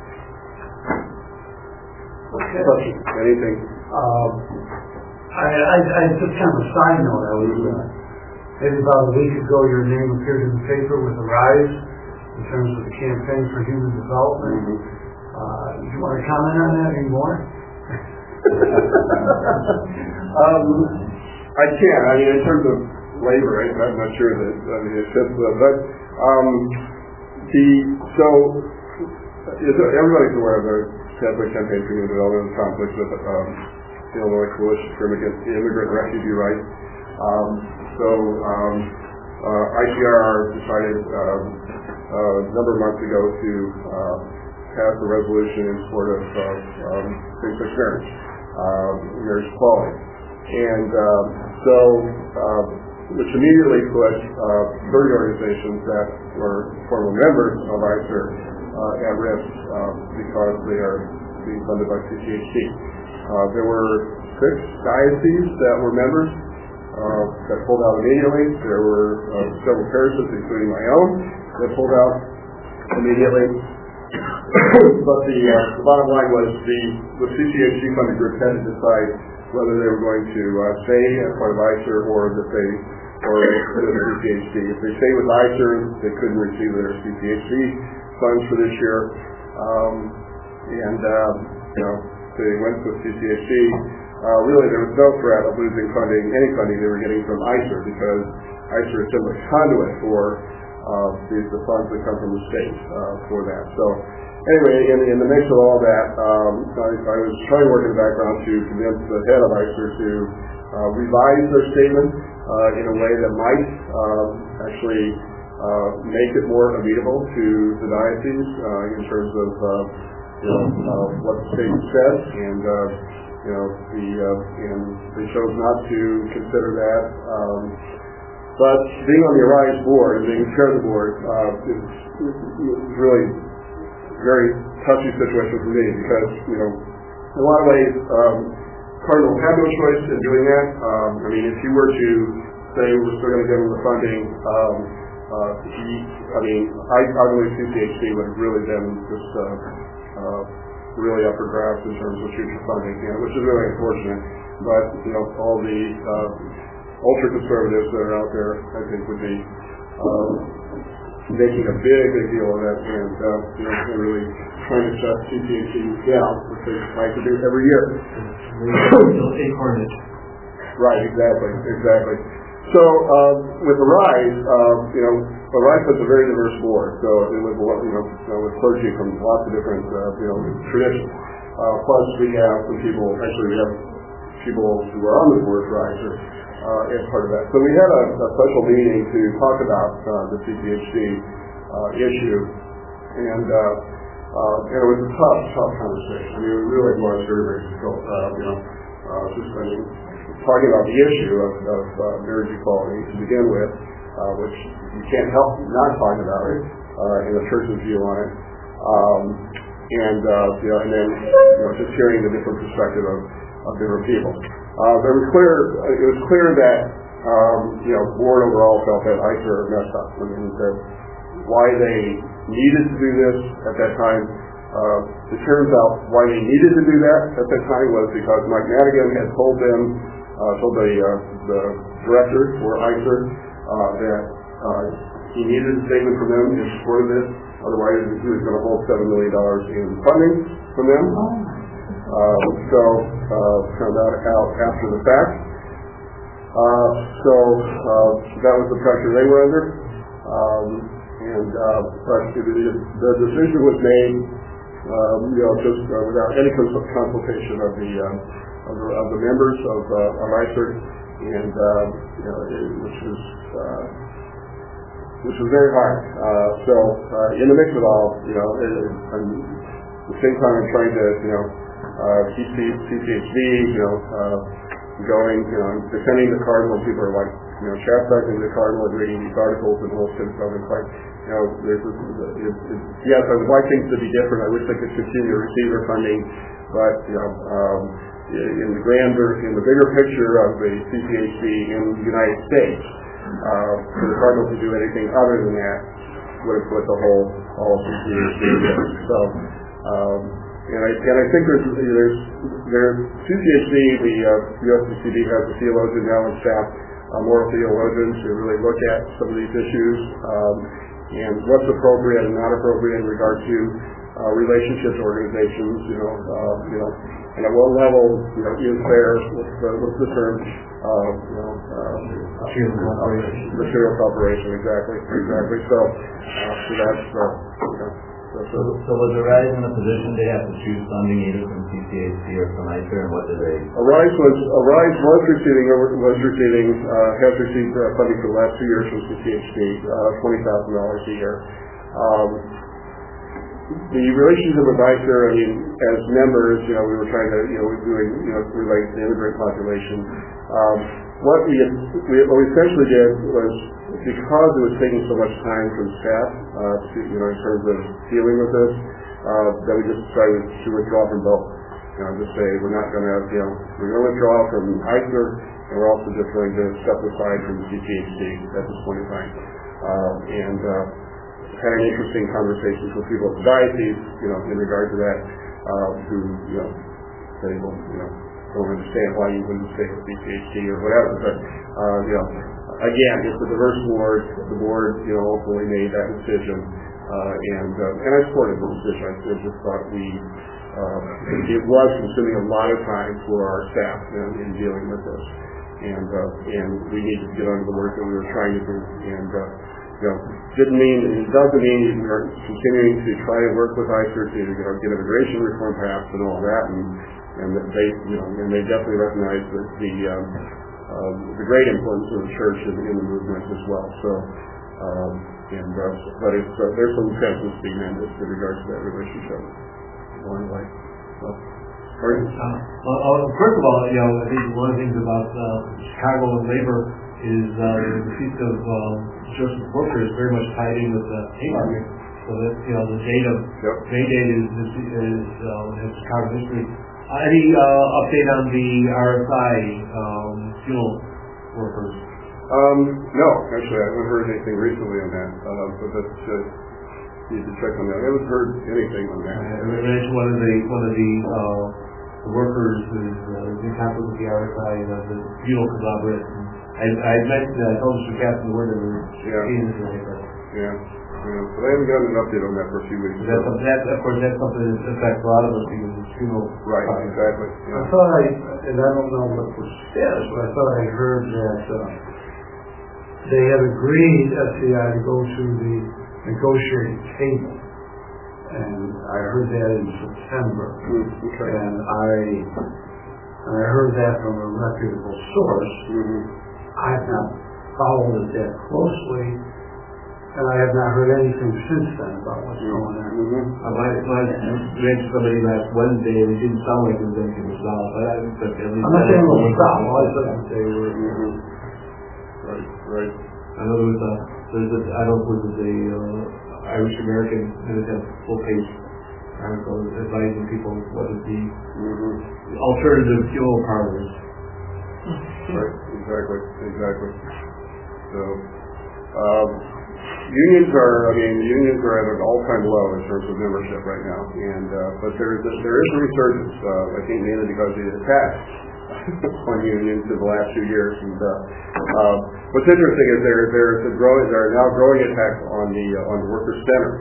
okay. Question? Anything? Um, I, I, I just kind of a side note. I was uh, maybe about a week ago. Your name appeared in the paper with the RISE in terms of the campaign for human development. Mm-hmm. Uh, do you want to comment on that anymore? um, I can. I mean, in terms of labor, I, I'm not sure that. I mean, it's just, uh, but um, the so is, everybody's aware of the Catholic Campaign for Human Development conflict with. Um, the Illinois Coalition for Immigrant, Immigrant and Refugee Rights. Um, so um, uh, I C R R decided um, uh, a number of months ago to uh, pass a resolution in support of uh, um, same-sex marriage, um, marriage equality. And um, so, uh, which immediately put uh, thirty organizations that were former members of I C R uh, at risk uh, because they are being funded by C C H D. Uh, there were six dioceses that were members uh, that pulled out immediately. There were uh, several parishes, including my own, that pulled out immediately. But the, uh, the bottom line was the, the C C H D funded group had to decide whether they were going to uh, stay as part of I C R or that they or with C C H D. If they stayed with I C R, they couldn't receive their C C H D funds for this year, um, and uh, you know. They went with C C H D. Uh, really, there was no threat of losing funding, any funding they were getting from I C R, because I C R is simply a conduit for uh, the, the funds that come from the state uh, for that. So, anyway, in, in the mix of all that, um, I, I was trying to work in the background to convince the head of I C R to uh, revise their statement uh, in a way that might um, actually uh, make it more amenable to the diocese uh, in terms of uh, You know, uh, what the state said, and uh, you know, the uh, and they chose not to consider that. Um, but being on the RISE board and being chair of the board uh, is, is really a very touchy situation for me because you know, in a lot of ways, um, Cardinal had no choice in doing that. Um, I mean, if he were to say we're still going to give him the funding. Um, uh, he, I mean, I, I believe C C H D would have really been just. Uh, Uh, really up for grabs in terms of future funding, you know, which is really unfortunate. But you know, all the uh, ultra conservatives that are out there, I think, would be uh, making a big, big deal of that, and uh, you know, and really trying to shut C C H D down, which they like to do every year. Right, exactly, exactly. So uh, with the RISE, uh, you know, the RISE is a very diverse board. So it was, you know, with clergy from lots of different, uh, you know, traditions. Uh, plus, we have some people. Actually, we have people who are on the board for RISE uh, as part of that. So we had a, a special meeting to talk about uh, the C C H D uh, issue, and uh, uh, and it was a tough, tough conversation. I mean, it really was very, very difficult. Uh, you know, uh, just I mean. talking about the issue of, of uh, marriage equality to begin with, uh, which you can't help not talking about it uh, in the church's view on it, um, and uh, you know, and then you know, just hearing the different perspective of, of different people. Uh, there was clear. It was clear that um, you know, board overall felt that I C R messed up. I mean, that why they needed to do this at that time. Uh, it turns out why they needed to do that at that time was because Mike Madigan had told them. Uh, told the, uh, the director for I C R uh, that uh, he needed a statement from them in support of this, Otherwise, he was going to hold seven million dollars in funding from them. Um, so, uh, found out out after the fact. Uh, so, uh, that was the pressure they were under. Um, and, uh, but the, the decision was made, um, you know, just uh, without any cons- consultation of the, um, of the, of the members of, uh, of I C E R T, and, uh, you know, it, which was, uh, which was very hard. Uh, so, uh, in the mix of it all, you know, it, it, and at the same time I'm trying to, you know, uh, keep C C H V, you know, uh, going, you know, defending the Cardinal. People are like, you know, chastising the Cardinal and reading these articles and all sorts of stuff. It's like, you know, there's this, it, it, yes, I would like things to be different. I wish they could continue to receive their funding, but, you know, um, in the grander, in the bigger picture of the C C H V in the United States, uh, for the Cardinal to do anything other than that would have put the whole, all C C H V in. So, um, and I, and I think there's, there's, there's C C H V, the uh, U S C C D has a theologian now on staff, uh, moral theologians who really look at some of these issues, um, and what's appropriate and not appropriate in regard to uh, relationships organizations, you know, uh, you know, and at what level, you know, is there, what's the, what's the term, uh, you know, uh, Material cooperation. Material cooperation, exactly, exactly. So, uh, so that's, uh, you know, that's So, so was Arise in a position they have to choose funding either from C C H C or from I C E R, and what did they? Arise was Arise was receiving was receiving uh, has received uh, funding for the last two years from C C H C, uh, twenty thousand dollars a year. Um, the relationship with I C E R, I mean, as members, you know, we were trying to, you know, we were doing, you know, relate to the immigrant population. Um, what we, we what we essentially did was, because it was taking so much time from staff, uh, to, you know, in terms of dealing with this, uh, that we just decided to withdraw from both. You know, just say we're not going to, you know, we're going to withdraw from I C E R, and we're also just going to step aside from C C H C at this point in time. Uh, and uh, had an interesting conversations with people at the diocese, you know, in regard to that, uh, who, you know, say, well, you know, don't understand why you wouldn't stay with C C H C or whatever, but, uh, you know, again, it's a diverse board. The board, you know, ultimately made that decision, uh, and uh, and I supported the decision. I just thought we, uh, it was consuming a lot of time for our staff in, in dealing with this, and uh, and we needed to get on to the work that we were trying to do, and uh, you know, didn't mean it doesn't mean we are continuing to try to work with I C E R to, you know, get immigration reform passed and all that, and and that they, you know, and they definitely recognize that the um, Um, the great influence of the church in, in the movement as well. So, um, and uh, but it's uh, there's some senses being mended with regards to that relationship. One way. So, uh, uh, first of all, you know, I think one of the things about uh, Chicago and labor is uh, the feast of um, Joseph Booker is very much tied in with the Haymarket. So that, you know, the date of yep. May date is is, is uh, is Chicago history. Uh, any uh, update on the R S I um, fuel workers? Um, no, actually, I haven't heard anything recently on that. Uh, but that's uh, need to check on that. I haven't heard anything on that. Uh, I mentioned one of the one of the, uh, the workers is uh, in conflict with the R S I and uh, the fuel conglomerate. I, I mentioned that I told Mister Captain the word that we were yeah. seeing this way, but yeah. Yeah, but I haven't gotten an update on that for a few weeks. That's, so. that, of course, that's something that affects a lot of us because it's funeral. Right, time. Exactly. Yeah. I thought I, and I don't know what was said, but I thought I heard that uh, they had agreed, S C I, to go to the negotiating table. And I heard that in September. Mm, okay. And I, and I heard that from a reputable source. Mm-hmm. I have not followed it that closely. And I have not heard anything since then about what's mm-hmm. going on. Mm-hmm. I might, might mention somebody last Wednesday and it didn't sound like it was anything resolved, but I but at least I'm not saying it was resolved, I said that they were. Mm-hmm. Right, right. I know there was a, there's a, I don't know if it was a uh, Irish American that had a full page article advising people what is the mm-hmm. alternative fuel parlors. Right, exactly, exactly. So, um, unions are, I mean, unions are at an all-time low in terms of membership right now, and uh, but there is a, there is a resurgence. Uh, I think mainly because of the attacks on unions in the last few years. And uh, uh, what's interesting is there there's a growing there are now growing attacks on the uh, on the workers' center.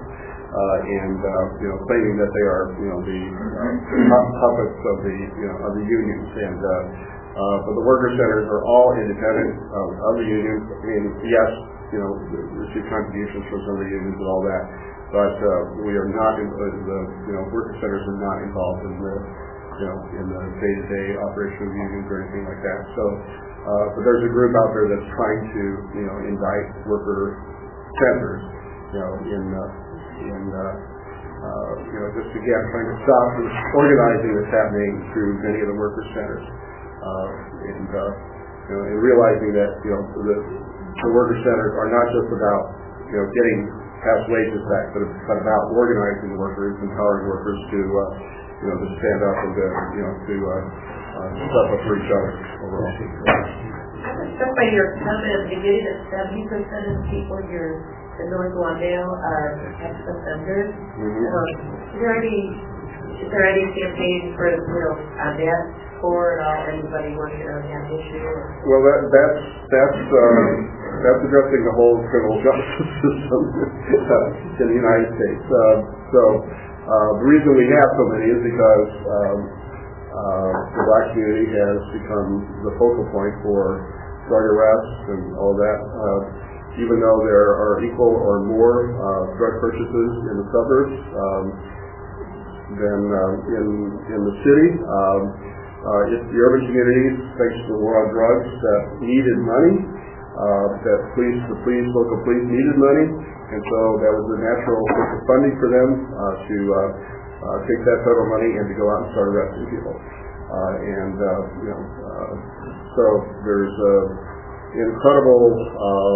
uh, and uh, you know, claiming that they are, you know, the uh, puppets of the, you know, of the unions. And uh, uh, but the worker centers are all independent of, of the unions. I mean, yes, you know, receive contributions from some of the unions and all that, but uh, we are not in uh, the, you know, worker centers are not involved in the, you know, in the day-to-day operation of unions or anything like that. So, uh, but there's a group out there that's trying to, you know, indict worker centers, you know, in, uh, in, uh, uh, you know, just again trying to stop the organizing that's happening through many of the worker centers, uh, and uh, you know, and realizing that, you know, the, the worker centers are not just about, you know, getting past wages back, but it's about organizing the workers, empowering workers to, uh, you know, to stand up and to, you know, to uh, uh, step up for each other overall. Except by your comment at the beginning that seventy percent of the people here in North Lawndale are ex-offenders. Mm-hmm. Um, is there any is there any campaign for, you know, on that score at all? Anybody working on that issue? Well, that, that's that's um, that's addressing the whole criminal justice system in the United States. Uh, so uh, the reason we have so many is because um, uh, the black community has become the focal point for drug arrests and all that. Uh, even though there are equal or more uh, drug purchases in the suburbs um, than um, in in the city. Um, uh, it's the urban communities, thanks to the war on drugs, that needed money. Uh, that police, the police, local police needed money, and so that was a natural source of funding for them uh, to uh, uh, take that federal money and to go out and start arresting people. Uh, and uh, you know, uh, so there's uh, incredible uh,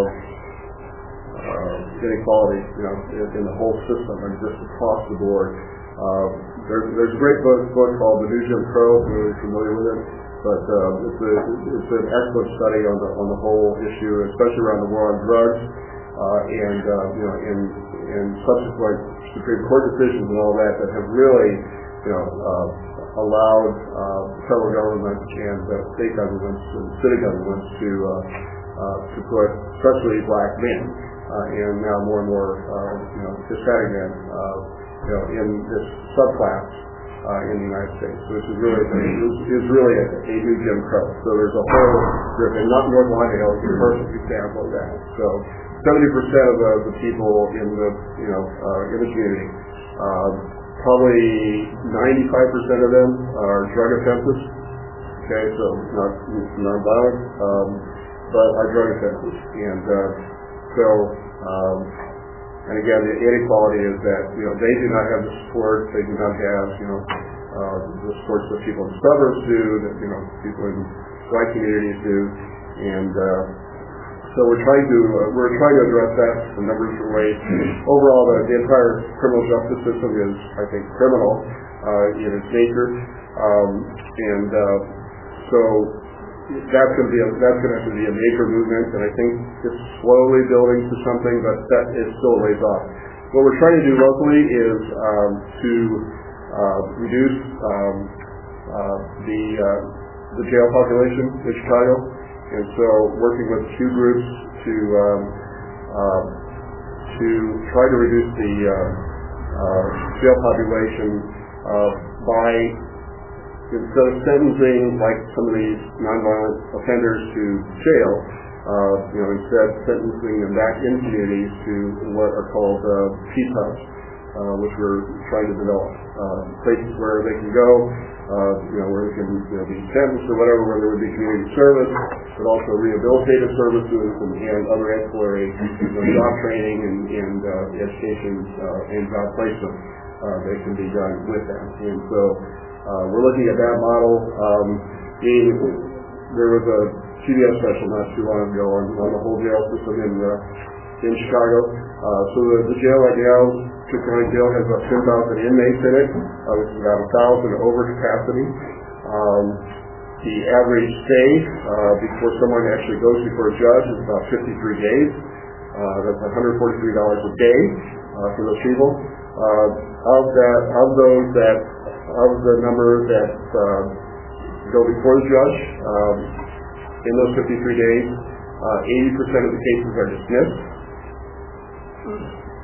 uh, inequality, you know, in, in the whole system and just across the board. Uh, there's, there's a great book, book called The New Jim Crow. If you're really familiar with it. But uh, it's, a, it's an excellent study on the on the whole issue, especially around the war on drugs, uh, and uh, you know, in in subsequent Supreme Court decisions and all that that have really, you know, uh, allowed uh, federal government and uh, state governments and city governments to uh, uh, to put, especially black men, uh, and now more and more, uh, you know, Hispanic men, uh, you know, in this subclass. Uh, in the United States, which is really is really a, a new Jim Crow. So there's a whole, and not North Lawndale is a perfect example of that. So seventy percent of the, the people in the you know uh, in the community, uh, probably ninety-five percent of them are drug offenses. Okay, so not non-violent, um, but are drug offenses, and uh, so. Um, And again, the inequality is that, you know, they do not have the support, they do not have, you know, uh, the support that people in the suburbs do, that, you know, people in white communities do, and uh, so we're trying to uh, we're trying to address that in a number of different ways. Overall, the, the entire criminal justice system is, I think, criminal uh, in its nature, um, and uh, so. That's going to be a, that's going to have to be a major movement, and I think it's slowly building to something, but that is still a ways off. What we're trying to do locally is um, to uh, reduce um, uh, the uh, the jail population in Chicago, and so working with a few groups to um, uh, to try to reduce the uh, uh, jail population uh, by. Instead of sentencing like some of these nonviolent offenders to jail, uh, you know, instead sentencing them back in communities to what are called uh, peace hubs, uh, which we're trying to develop. Uh, places where they can go, uh, you know, where they can you know, be sentenced or whatever, where there would be community service, but also rehabilitative services and, and other ancillary you know, job training and, and uh, education uh, and job placement uh, that can be done with them. And so. Uh, we're looking at that model. Um, in, there was a C B S special not too long ago on, on the whole jail system in uh, in Chicago. Uh, so the, the jail right now, Cook County Jail has about ten thousand inmates in it, uh, which is about one thousand over capacity. Um, the average stay uh, before someone actually goes before a judge is about fifty-three days. Uh, that's one hundred forty-three dollars a day uh, for those people. Uh, of that, of those that of the number that uh, go before the judge um, in those fifty-three days, uh, eighty percent of the cases are dismissed.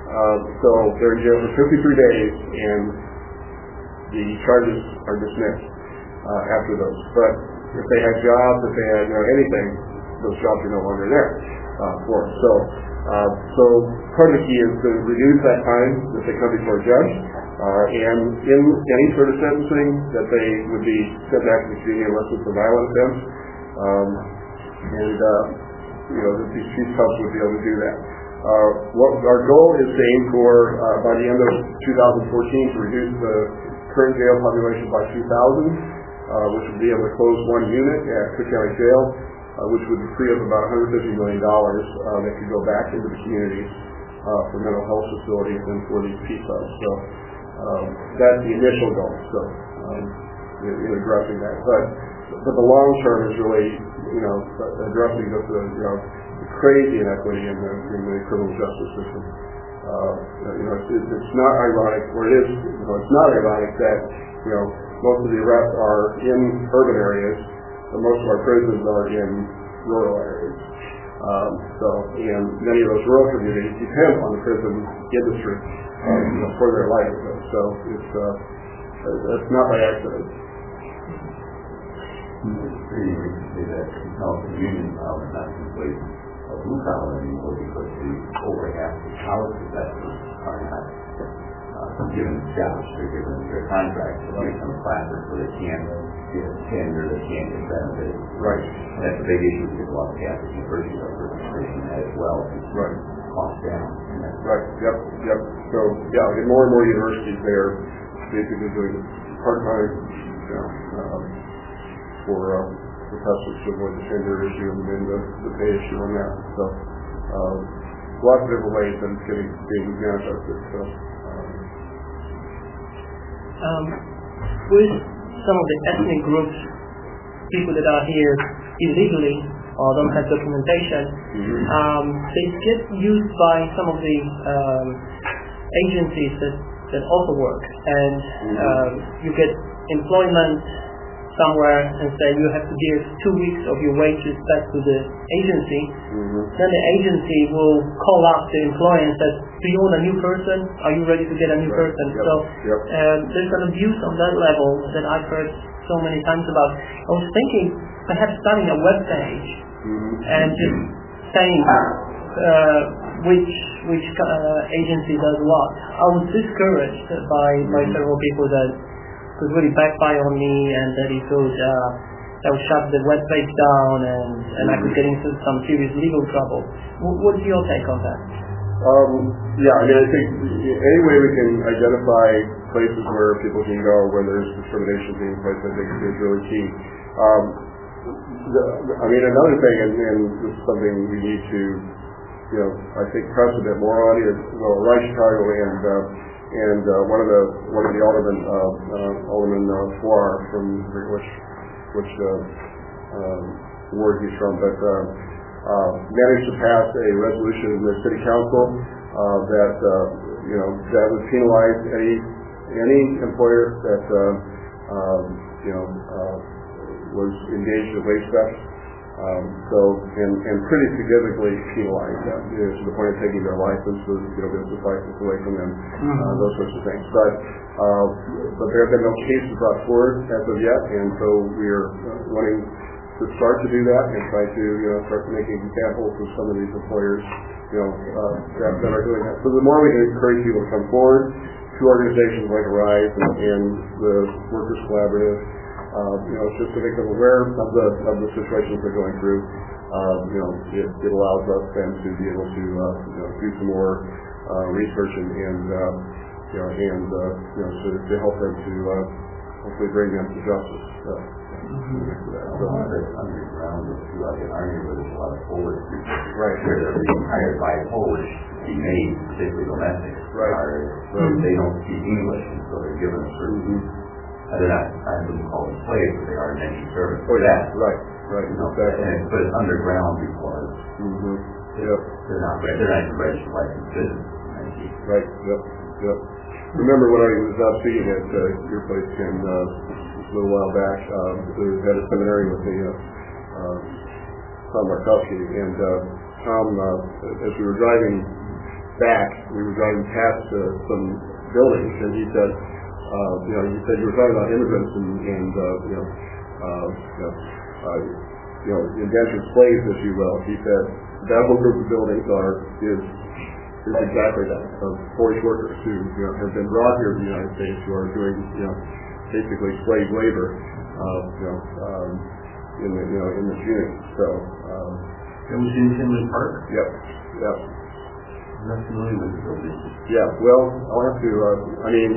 Uh, so they're in jail for fifty-three days, and the charges are dismissed uh, after those. But if they had jobs, if they had you know, anything, those jobs are no longer there uh, for them. So, uh, so part of the key is to reduce that time that they come before a judge, uh, and in any sort of sentencing that they would be sent back to the community unless it's a violent offense. Um, and uh, you know, these chief cops would be able to do that. Uh, what our goal is to aim for uh, by the end of two thousand fourteen to reduce the current jail population by two thousand, uh, which would be able to close one unit at Cook County Jail, uh, which would free up about one hundred fifty million dollars uh, that could go back into the communities uh, for mental health facilities and for these P S U Bs. So um, that's the initial goal. So um, in, in addressing that, but but the long term is really you know addressing the you know the crazy inequity in the in the criminal justice system. Uh, you know, it's, it's not ironic, or it is, you know, it's not ironic that, you know, most of the arrests are in urban areas, but most of our prisons are in rural areas. Um, so, and many of those rural communities depend on the prison industry, um, you know, for their livelihood. So it's, uh, it's not by accident. Pretty recently that California Union filed not complete a blue collar anymore because the over half the college professors are not uh, given jobs, they're given their contracts to make some classes so they can't get tenure, they can't get benefits. Right. And that's a big issue because a lot of Catholic universities are participating in that as well. Right. Cost down. Right. Yep. Yep. So yeah, get more and more universities there, basically doing part-time, you know, um, for uh, professors to avoid the tenure issue and then the, the pay issue on that. So uh, lots of different ways that it's getting being manifested. So. Um, um, with some of the ethnic groups, people that are here illegally or don't have documentation, mm-hmm. um, they get used by some of the um, agencies that, that also work, and mm-hmm. um, you get employment somewhere and say you have to give two weeks of your wages back to the agency, mm-hmm. then the agency will call up the employer and say, do you want a new person? Are you ready to get a new right. person? Yep. So yep. Um, there's an abuse on that level that I've heard so many times about. I was thinking perhaps starting a web page mm-hmm. and just saying uh, which which uh, agency does what. I was discouraged by, mm-hmm. by several people that could really backfire on me, and that he could uh, that would shut the web page down, and, and I could get into some serious legal trouble. W- what's your take on that? Um, yeah, I mean, I think any way we can identify places where people can go where there's discrimination being placed, I think is really key. Um, the, I mean, another thing, and, and this is something we need to, you know, I think press a bit more on is, well, Right Chicago and uh, and uh, one of the one of the aldermen, uh, uh, Alderman uh, Farrar from which which uh, um, ward he's from, but uh, uh, managed to pass a resolution in the city council uh, that uh, you know that would penalize any any employer that uh, um, you know uh, was engaged in wage theft. Um, so, and, and pretty significantly penalized them, you know, to the point of taking their licenses, you know, business license away from them, mm-hmm. uh, those sorts of things. But, uh, but there have been no cases brought forward as of yet, and so we are uh, wanting to start to do that and try to, you know, start making examples of some of these employers, you know, uh, that, that are doing that. So the more we can encourage people to come forward to organizations like Arise and, and the Workers Collaborative, Uh, you know, just to make them aware of the of the situations they're going through. Uh, you know, it, it allows us then to be able to uh, you know do some more uh, research and, and uh, you know and uh, you know to, to help them to uh, hopefully bring them to justice. Uh, mm-hmm. that. So, underground is like an army where there's a lot of Polish people. Right. Where they're being hired by Polish to be made, particularly domestic. Right. Are, so mm-hmm. they don't speak English, and so they're given a certain. Mm-hmm. They're not, I wouldn't call them slaves, but they are indentured servants. Oh, yeah, right, right, you know, exactly. And, but it's underground because mm-hmm. yep. they're not they're not registered licensed citizens. Right, yep, yep. Remember when I was out speaking at uh, your place, Ken, uh, a little while back, um, we had a seminary with the uh, uh, Tom Markowski, and uh, Tom, uh, as we were driving back, we were driving past uh, some buildings, and he said, uh, you know, he said you were talking about immigrants and, and uh, you know, uh, you know, uh, you know, indentured slaves, if you will. He said that whole group of buildings are is is exactly that, of Polish workers who, you know, have been brought here to the United States, who are doing, you know, basically slave labor, uh, you know, um, in the, you know, in the community. So, um, it was in Tinley Park? Yep, yep. I'm not familiar with the building. Yeah, well, I'll have to, uh, I mean,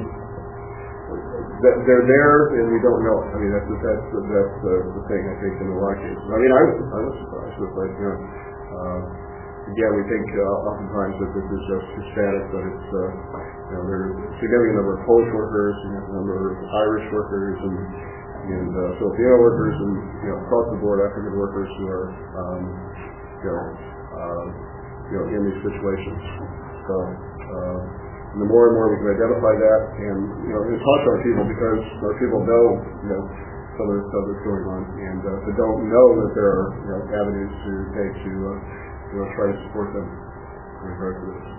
they're there and we don't know it. I mean, that's, that's, that's the, the thing, I think, in a lot of cases. I mean, I was, I was surprised with, like, you know, uh, again, we think uh, oftentimes that this is just Hispanic, but it's, uh, you know, there's a significant number of Polish workers, and a number of Irish workers, and, and uh, Filipino workers, and, you know, across the board African workers who are, um, you know, uh, you know, in these situations. So, uh, the more and more we can identify that, and, you know, and talk to our people, because our people know, you know, some of the stuff that's going on, and uh, they don't know that there are, you know, avenues to take to, uh, you know, try to support them in regard to this.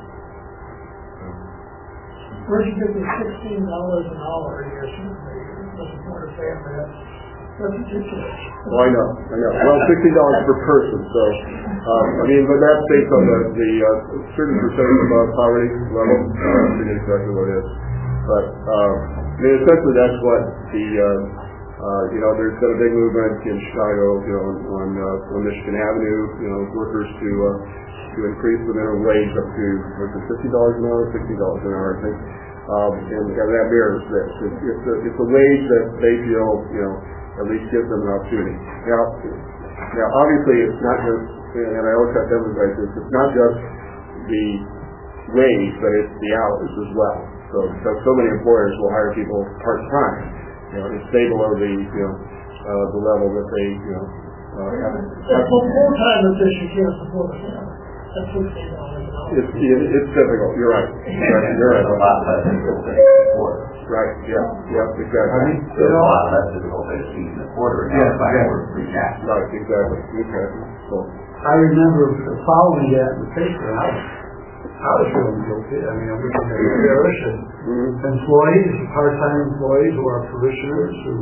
So. Where'd you get the sixteen dollars an hour a year to support a family? That's, that's ridiculous. Well, I know, I know. Well, sixteen dollars per person, so, um, I mean, but that's based on the, the uh, certain percentage above poverty level. I forget exactly what it is. But, um, I mean, essentially that's what the, uh, uh, you know, there's been a big movement in Chicago, you know, on, uh, on Michigan Avenue, you know, workers to, uh, to increase the minimum wage up to, was it fifty dollars an hour, sixty dollars an hour, I think. Um, and, and that mirrors this. It's, it's, a, it's a wage that they feel, you know, at least gives them an opportunity. Now, now obviously it's not just, and I always have to emphasize this, it's not just the wage, but it's the hours as well. So, because so many employers will hire people part-time, you know, and stay below the, you know, uh, the level that they, you know, uh, have. That's what full-time position can't support a family. That's sixteen dollars an hour. It's, it's difficult, you're right. You're right. A lot less difficult than a quarter. Right, yeah, yeah, exactly. I mean, it's a lot less difficult than a a quarter. Yeah, exactly. Free cash. Right, exactly, exactly. So, I remember following that in the paper, and I was, I was feeling guilty. I mean, I'm looking at parish and mm-hmm. employees, part-time employees who are parishioners who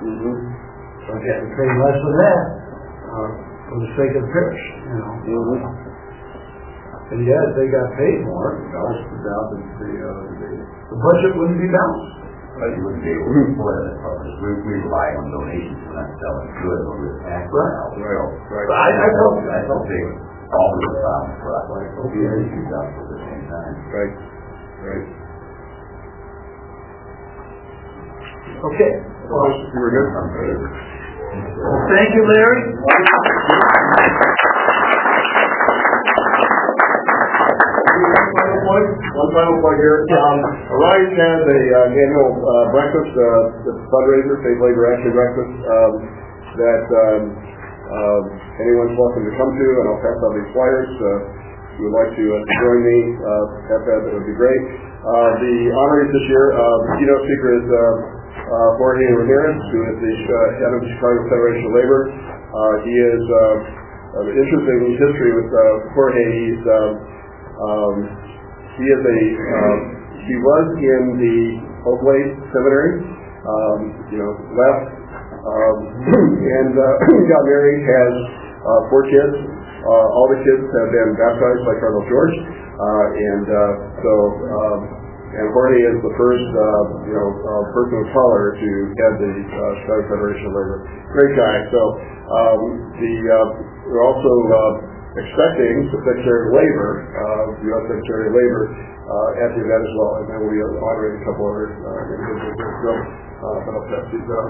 mm-hmm. are getting paid less than that uh, for the sake of the parish, you know. Mm-hmm. And yet, if they got paid more, the, uh, the, the budget wouldn't be balanced. But you wouldn't be able to afford it. We, we rely on donations. We're not selling goods or with tax. Right, right, right. I, I don't, I don't think all of the problems for us. Like, okay, issues up at the same time. Right, right. Okay. Well, you were good. Well, thank you, Larry. One, one final point here. Um, Arise has a uh, annual uh, breakfast, uh, fundraiser, Safe Labor Action Breakfast, um, that um, uh, anyone's welcome to come to, and I'll pass out these flyers. Uh, if you would like to uh, join me uh, at that, that would be great. Uh, the honorees this year, uh, the keynote speaker is uh, uh, Jorge Ramirez, who is the uh, head of the Chicago Federation of Labor. Uh, he is uh, an interesting history with uh, Jorge. He's um, um, He is a, um, he was in the Oakley Seminary, um, you know, left, um, and uh, got married, has uh, four kids. Uh, all the kids have been baptized by Cardinal George, uh, and uh, so, um, and Jorge is the first, uh, you know, uh, person of color to head the uh, Chicago Federation of Labor. Great guy. So, um, the, uh, we're also, uh, expecting the Secretary of Labor, uh, the U S Secretary of Labor, uh, at the event as well, and then we'll be honoring a couple other uh, individuals. So, uh, but I'll pass these out.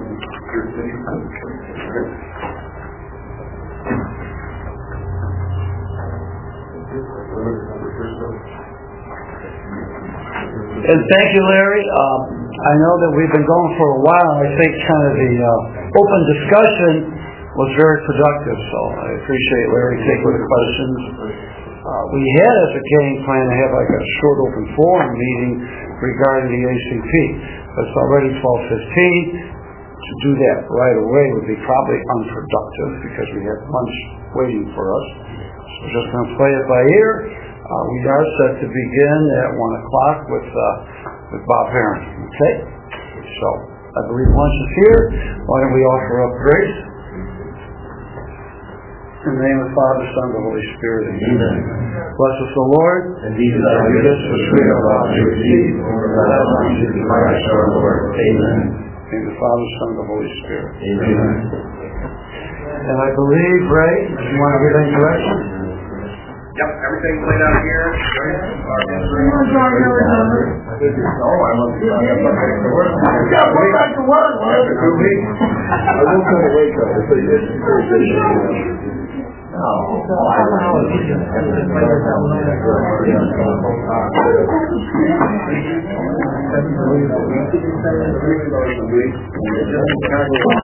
And thank you, Larry. Um, I know that we've been going for a while. I think kind of the uh, open discussion was very productive, so I appreciate Larry taking the questions. Uh, we had as a game plan to have like a short open forum meeting regarding the A C P. It's already twelve fifteen. To do that right away would be probably unproductive because we have lunch waiting for us. So we're just going to play it by ear. Uh, we are set to begin at one o'clock with uh, with Bob Heron. Okay? So, I believe lunch is here. Why don't we offer up grace? In the name of the Father, Son, and the Holy Spirit. Amen. Bless us, O Lord. Indeed, thou givest the sweet of all to receive, let us receive Christ our Lord. Amen. In the Father, Son, and the Holy Spirit. Amen. And I believe, Ray, if you want to give any direction? Yep, everything's laid out here. You want to talk to remember? No, I love you. I got to work. Yeah, put back to work, After two weeks. I will come away from it, so you just encourage it. No. I don't know.